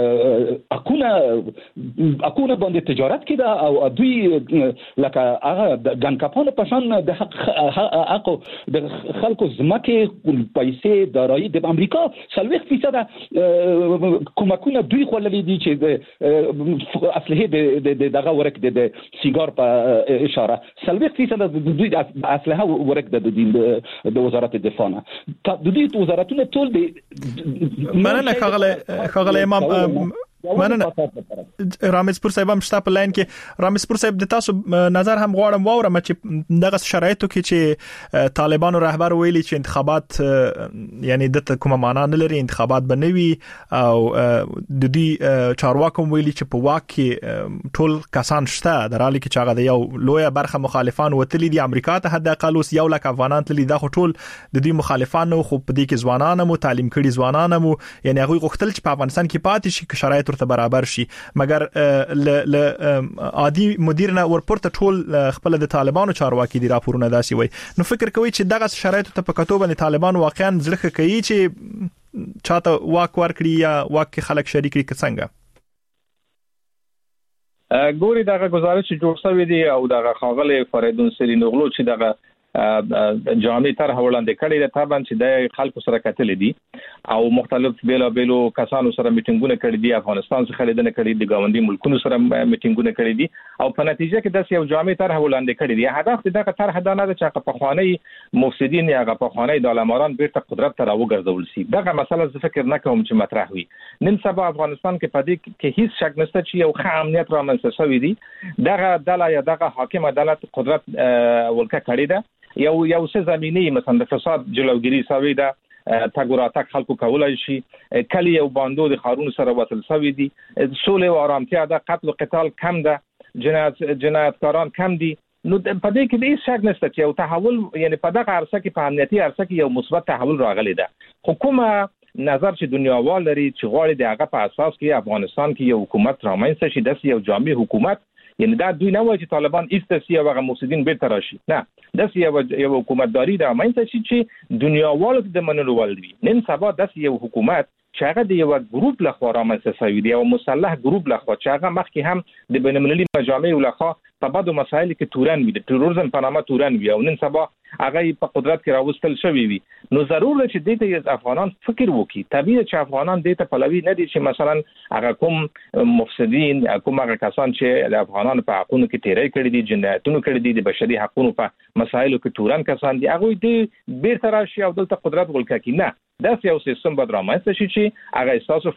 حقونه باندې تجارت کېده او دوی لکه هغه ګنکاپانو په شان د حق د خلکو ځمکې پیسې دارایی د امریکا 40% کومکونه دوی خوللې دي چې د اصله د دغه ورک د سیګار په اشاره 40% د دوی اصله ورک د وزارت دفاع نه د دوی وزارتونه ټول مننه ښاغلی امام. مننه رامزپور صاحب هم شته په لاین کې. رامزپور صاحب د تاسو نظر هم غواړم واورم چې دغه شرایطو کې چې طالبانو رهبر ویلي چې انتخابات یعنی د کومه معنا نه لري انتخابات بنوي او د دې چارواکو ویلي چې په واک کې ټول کسان شته در حالي کې چې هغه د یو لوی برخه مخالفان وتلي دي امریکا ته حد اقل اوس 1 لک افغانان تللي دا ټول د دې مخالفانو خو په دې کې ځوانان مو تعلیم کړي ځوانان مو یعنی هغه غوښتل چې په افغانستان کې پاتې شي شرایط ورته برابر شي مګر ل عادي مدیر نه ورپورته ټول خپل د طالبانو چارواکي دي راپورونه داسي وي. نو فکر کوي چې دغه شرایط ته په کتو باندې طالبان واقعا ځلخه کوي چې چاته واک ورکړي یا واک خلک شریک کړي څنګه ګوري دغه گزارش جوړ شوی دی او دغه خاغله فریدون سری نغلو چې دغه جامع طرح وړاندې کړي د تابان چې د خلکو سره کتل دي او مختلف بیلو کسانو سره میټینګونه کړي دي افغانستان څخه لیدنه کړي دي ګاونډي ملکونو سره میټینګونه کړي دي او په نتیجه کې د یو جامع طرح وړاندې کړي دي. هدف دغه طرح دا نه ده چې په خواني مفسدين یا په خواني د علماران بیرته قدرت ته راوګرځول شي. دغه مسله زه فکر نه کوم چې مطرح وي. نن سبا افغانستان کې پدې کې هیڅ شک نشته چې یو ښه امنیت رامنځته شوی دی. دغه دله یا دغه حاکم عدالت قدرت ولکه کړی ده یو څه زمینی مثلا د فساد جلوګیری سوي ده تګوراتک خلکو کولای شي کلی یو باندو د خارون سره وصل سوي دي سولې او آرامتیا ده قتل او قتال کم ده جنایتکاران کم دي. نو په دې کې هیڅ شک نشته چې یو تحول یعنی په دغه عرصه کې په امنیتي عرصه کې یو مثبت تحول راغلی ده. حکومت نظر چې دنیاوال لري چې غواړي د هغه په اساس کې افغانستان کې یو حکومت رامنځته شي د یو جامع حکومت یعنی دا دوی نه وایي چې طالبان ایستسي او هغه مفسدين بیرته راشي نه د یو حکومتداري د رامنځته شي چې دنیاوال د منلو ولوي. نن سبا د یو حکومت چې هغه د یو ګروپ لخوا رامنځته شوی دی او مسلح ګروپ لخوا چې هغه مخکې هم د بین‌المللي مجامع لخوا په بعضو مسایل کې تورن وي د تروریزم په نامه تورن وي او نن سبا هغه په قدرت کې راوستل شوی وي. نو ضرور ده چې دې افغانان فکر وکړي. طبيعي چې افغانان دې ته پلوي نه دي چې مثلا هغه کوم مفسدين کوم هغه کسان چې د افغانانو په حقوقو کې تیری کړی دي جنایتونه کړی دي د بشري حقوقو په مسایلو کې تورن کسان دي هغه دې بیرته راشي او دلته قدرت ولکه کې نه دا یو سیستم به رامنځته شي چې هغه احساس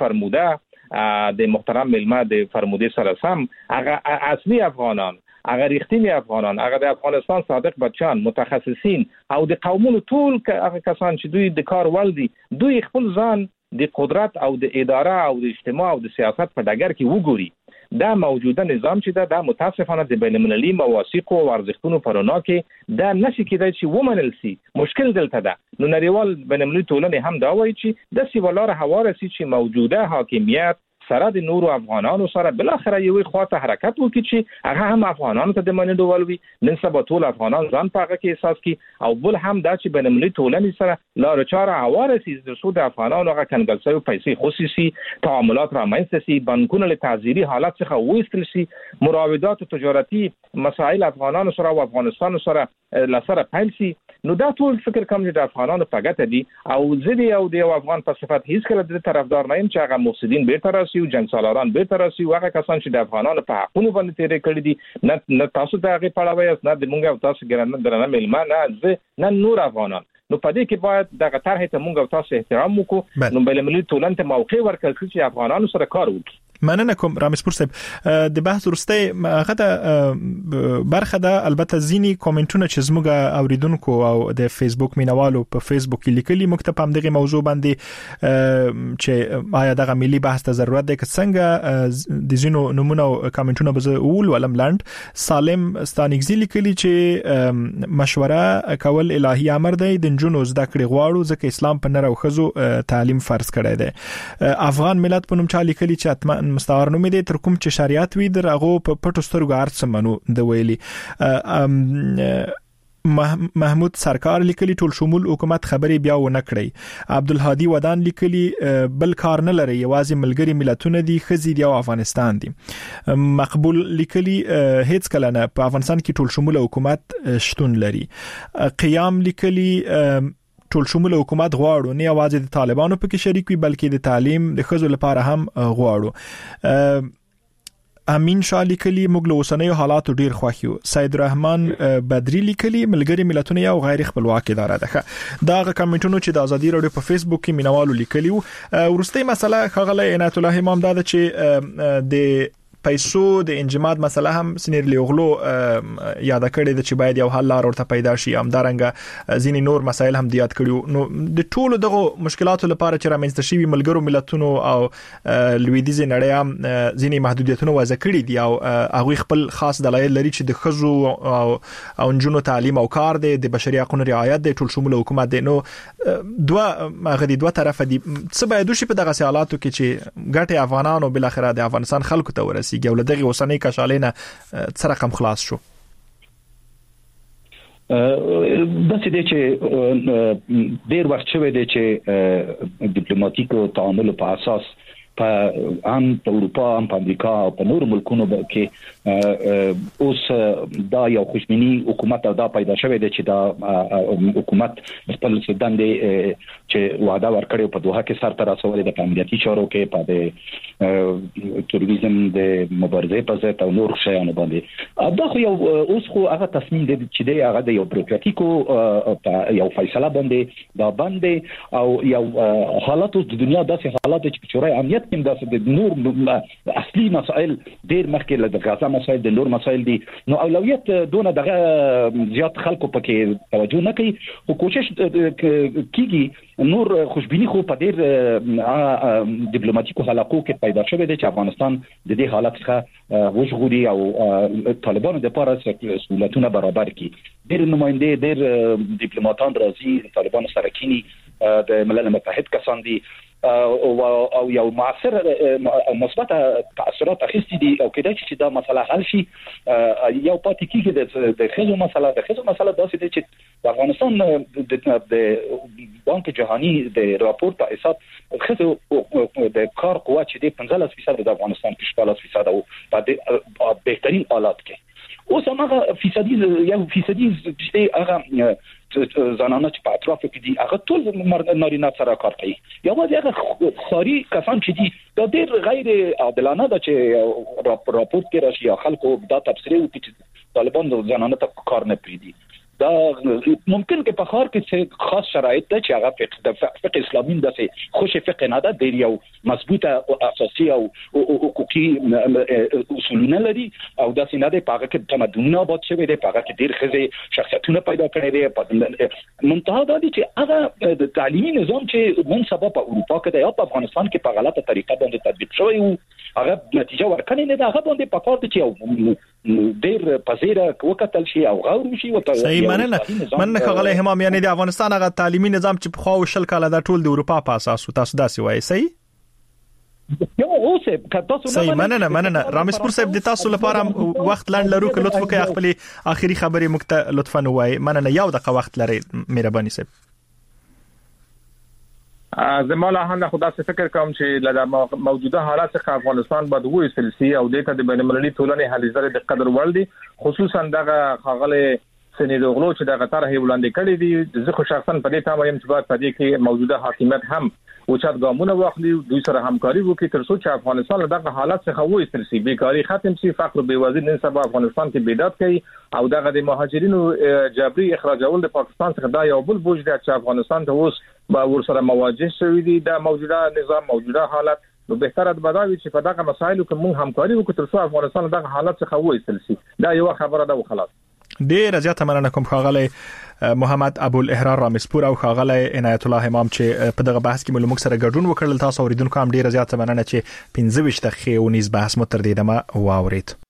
فرموده د محترم ملما د فرموده سره سم هغه اصلي افغانان هغه رښتینی افغانان هغه د افغانستان صادق بچان متخصصین او د قومونو ټول هغه کسان چې دوی د کار ول دي دوی خپل ځان د قدرت او د اداره او د اجتماع او د سیاست په ډګر کې وګوري. دا موجوده نظام چې دا متاسفانه د بین‌المللي مواثیق او ارزښتونو پرونه کې دا نشي کېدای چې ومنل شي. مشکل دلته ده. نو نړیوال بین‌المللي ټولنه هم دا وایي چې د سیولار حواره سي چې موجوده حاکمیت سره د نورو افغانانو سره بل اخر یو خواته حرکت وکړي چې هغه هم افغانانو ته د منډو ولوي. نن سبا ټول افغانان ځان پاګه کې احساس کی او بل هم دا چې بینالمللي ټولنې سره لار چاره اواره سي د سود افغانانو هغه کنګل شوی پیسې خصوصي تعاملات رامنځته سي، بانکونه له تعذيري حالت څخه وېستل سي، مراودات تجارتي مسائل افغانانو سره او افغانستان سره لسره پیل سي. نو دا ټول فکر کوم چې د افغانانو په ګټه دي او زه او د افغان په صفت هیڅ کله د طرفدار نه یم چې هغه مفسدين بیرته راسي او جنگ سالاران بیرته راسي او هغه کسان چې د افغانانو په حقونو باندې تیرې کړې دي نه تاسو ته هغه پړاوي نه د مونږ او تاسو ګرانه درنه ملمانه نه نور افغانان. نو په دې کې باید دغه طرح ته مونږ او تاسو احترام وکړو. نو بینالمللي ټولنه ته موقع ورکړي چې افغانانو سره کار وکړي. مننه کوم رامسپور صاحب د بحث ورسته هغه د برخه د البته زینی کومنټونه چې زموږ اوریدونکو او د فیسبوک مینوالو په فیسبوک کې لیکلي مکتب هم دغه موضوع باندې چې آیا دغه ملي بحث ته ضرورت ده که څنګه د زینو نمونه کومنټونه به اول ولم لاند سالم ستانګزي لیکلي چې مشوره کول الهي امر دی د جنونو زده کړې غواړو ځکه اسلام په نر او خزو تعلیم فرض کړی دی. افغان ملت په نوم چا لیکلي چې اتمن مستعار نوم دي تر کوم چې شریعت وي درغه په پټو سترګو ارڅ منو د ویلي. محمود سرکار لیکلي ټول شمول حکومت خبري بیا و نه کړی. عبدالهادي ودان لیکلي بل کار نه لري یوازې ملګری ملتونه دي خزي دی او افغانستان دي. مقبول لیکلي هیڅ کله نه په افغانستان کې ټول شمول حکومت شتون لري. قیام لیکلي ټول شمول حکومت غواړو نه یوازې د طالبانو په کې شریک وي بلکې د تعلیم د خزو لپاره هم غواړو. امین شاه لیکلي موږ له اوسنیو حالاتو ډیر خوښ یو. سید الرحمن بدری لیکلي ملګری ملتونه یو غیر خپلواک اداره ده. دا کمنټونو چې د ازادي رادیو په فیسبوک کې مینوالو لیکلي ورسته مسله خغله عنایت الله امام دا چې د پیسو د انجماد مسله هم سنیر لیغلو یاد کړی د چې باید یو حل لار ورته پیدا شي. همدارنګه ځینی نور مسایل هم یاد کړیو. نو د ټولو دغه مشکلاتو لپاره چې رامنځته شوی ملګرو ملتونو او لویدیځ نړۍ هم ځینی محدودیتونه وضع کړی دي او هغه خپل خاص دلایل لري چې د خزو او جنونو تعلیم او کار دی د بشري حقوقو رعایت دی ټول شمول حکومت دی. نو دوه طرف دي څه باید وشي په دغه حالاتو کې چې ګټه افغانانو بل اخره د افغانستان خلکو ته ورسي ګول دغه اوسنۍ کشالینه څه رقم خلاص شو. د څه دي چې ډیر وخت شوی دی چې ډیپلوماټیکو تعامل په اساس په هم په اروپا هم په امریکا او په نورو ملکونو کې اوس دا یو خوشبینی حکومت دا پیدا شوی دی چې دا حکومت خپل دندې چې وعده ورکړي په دوحه کې سر تر رسولې د امنیتي چارو کې په د تروریزم د مبارزې په ضد او نور شیانو باندې دا خو یو اوس خو هغه تصمیم دی چې دی هغه د یو بروکراتیکو یو فیصله باندې دا باندې او یو حالات د دنیا داسې حالات چې شورای امنیت کې د نور اصلي مسائل ډیر مخکې له غزا مسائل د نور مسائل دي. نو اولویت دونه دغه زیات خلکو پکې توجه نه کوي او کوشش کیږي نور خوشبینی خو په ډیر ډیپلوماټیکو حلقو کې پیدا شوی دی چې افغانستان د دې حالت څخه وژغوري او طالبانو د لپاره سہولتونه برابر کړي. ډیر نماینده ډیر ډیپلوماټان راځي طالبانو سره کینی د ملل متحد کسان دي او یو معاصر مثبت تاثیرات اخیستي دي او کله چې دا مسله حل شي یو پاتې کیږي د خزو مسله داسې دي چې د افغانستان د بانک جهانی د راپور په اساس خزو د کار قوت چې د 15% د افغانستان کې 14% او په بهترین حالات کې اوس هغه فیصدي چې هغه زنانه چې په اطراف کې دي هغه ټول نارینه سره کار کوي. یوازې هغه خاري کسان چې دي دا ډېر غیر عادلانه ده چې راپورټ کې راشي یا خلکو دا تبصره وکړي چې طالبان د زنانه ته کار نه پریدي. دا ممکن کې په خار کې خاص شرایط ده چې هغه فقه اسلامي داسې خوش فقه نه ده د یو مضبوطه او اساسي او حقوقي اصولونه لري او داسې نه ده په هغه کې تمدنونه آباد شوی دی په هغه کې ډېر ښځې شخصیتونه پیدا کړي دي. منتها دا دي چې هغه د تعلیمي نظام چې نن سبا په اروپا کې دی او په افغانستان کې په غلطه طریقه باندې تطبیق شوی او هغه نتیجه ورکړي نه ده هغه باندې په کار دي چې ډېر پذیره وکتل شي او غوړ شي او مننه خغله همام یعنی د افغانستان هغه تعلیمي نظام چې په خو شل کاله د ټول د اروپا په اساس تاسو داسې وایي صحیح یو اوس کتاسو صحیح مننه رامز پور صاحب د تاسو لپاره وخت لاند لرو که لطف وکړئ خپل اخیری خبرې مکته لطفا وایي مننه یو دقیقه وخت لري مهرباني صاحب زموږ له خدا څخه فکر کوم چې له موجوده حالات څخه افغانستان باید وې سلسله او د بین المللي ټولنې هلي ځل د قدر ول دي خصوصا دغه خغله سنیدوغلو چې د غتر هی وړاندې کړی دي زه خو شخصا په دې تمه يم چې باید په دې کې موجوده حاکمیت هم اوچت ګامونه واخلي دوی سره همکاري وکړي تر څو چې افغانستان دغه حالت څخه وایستل شي بیکاری ختم شي فقر او بېوزلي نن سبا افغانستان کې بیداد کوي او دغه د مهاجرینو جبري اخراجول د پاکستان څخه دا یو بل بوج دی چې افغانستان ته اوس با ورسره مواجه شوی دی د موجوده نظام موجوده حالت نو بهتره د بداوي چې په دغه مسایلو کې موږ همکاري وکړو تر څو افغانستان دغه حالت څخه وایستل شي دا یو خبره ده وخلاص ډیر زیاته مننه کوم خاغلی محمد ابوالاحرار رامزپور او خاغلی عنایت الله امام چې په دغه بحث کې ملمک سره ګډون وکړل تاسو اوریدونکو هم ډیر زیاته مننه چې 15 دقیقې ونیز بحث مو تر دې دمه واورید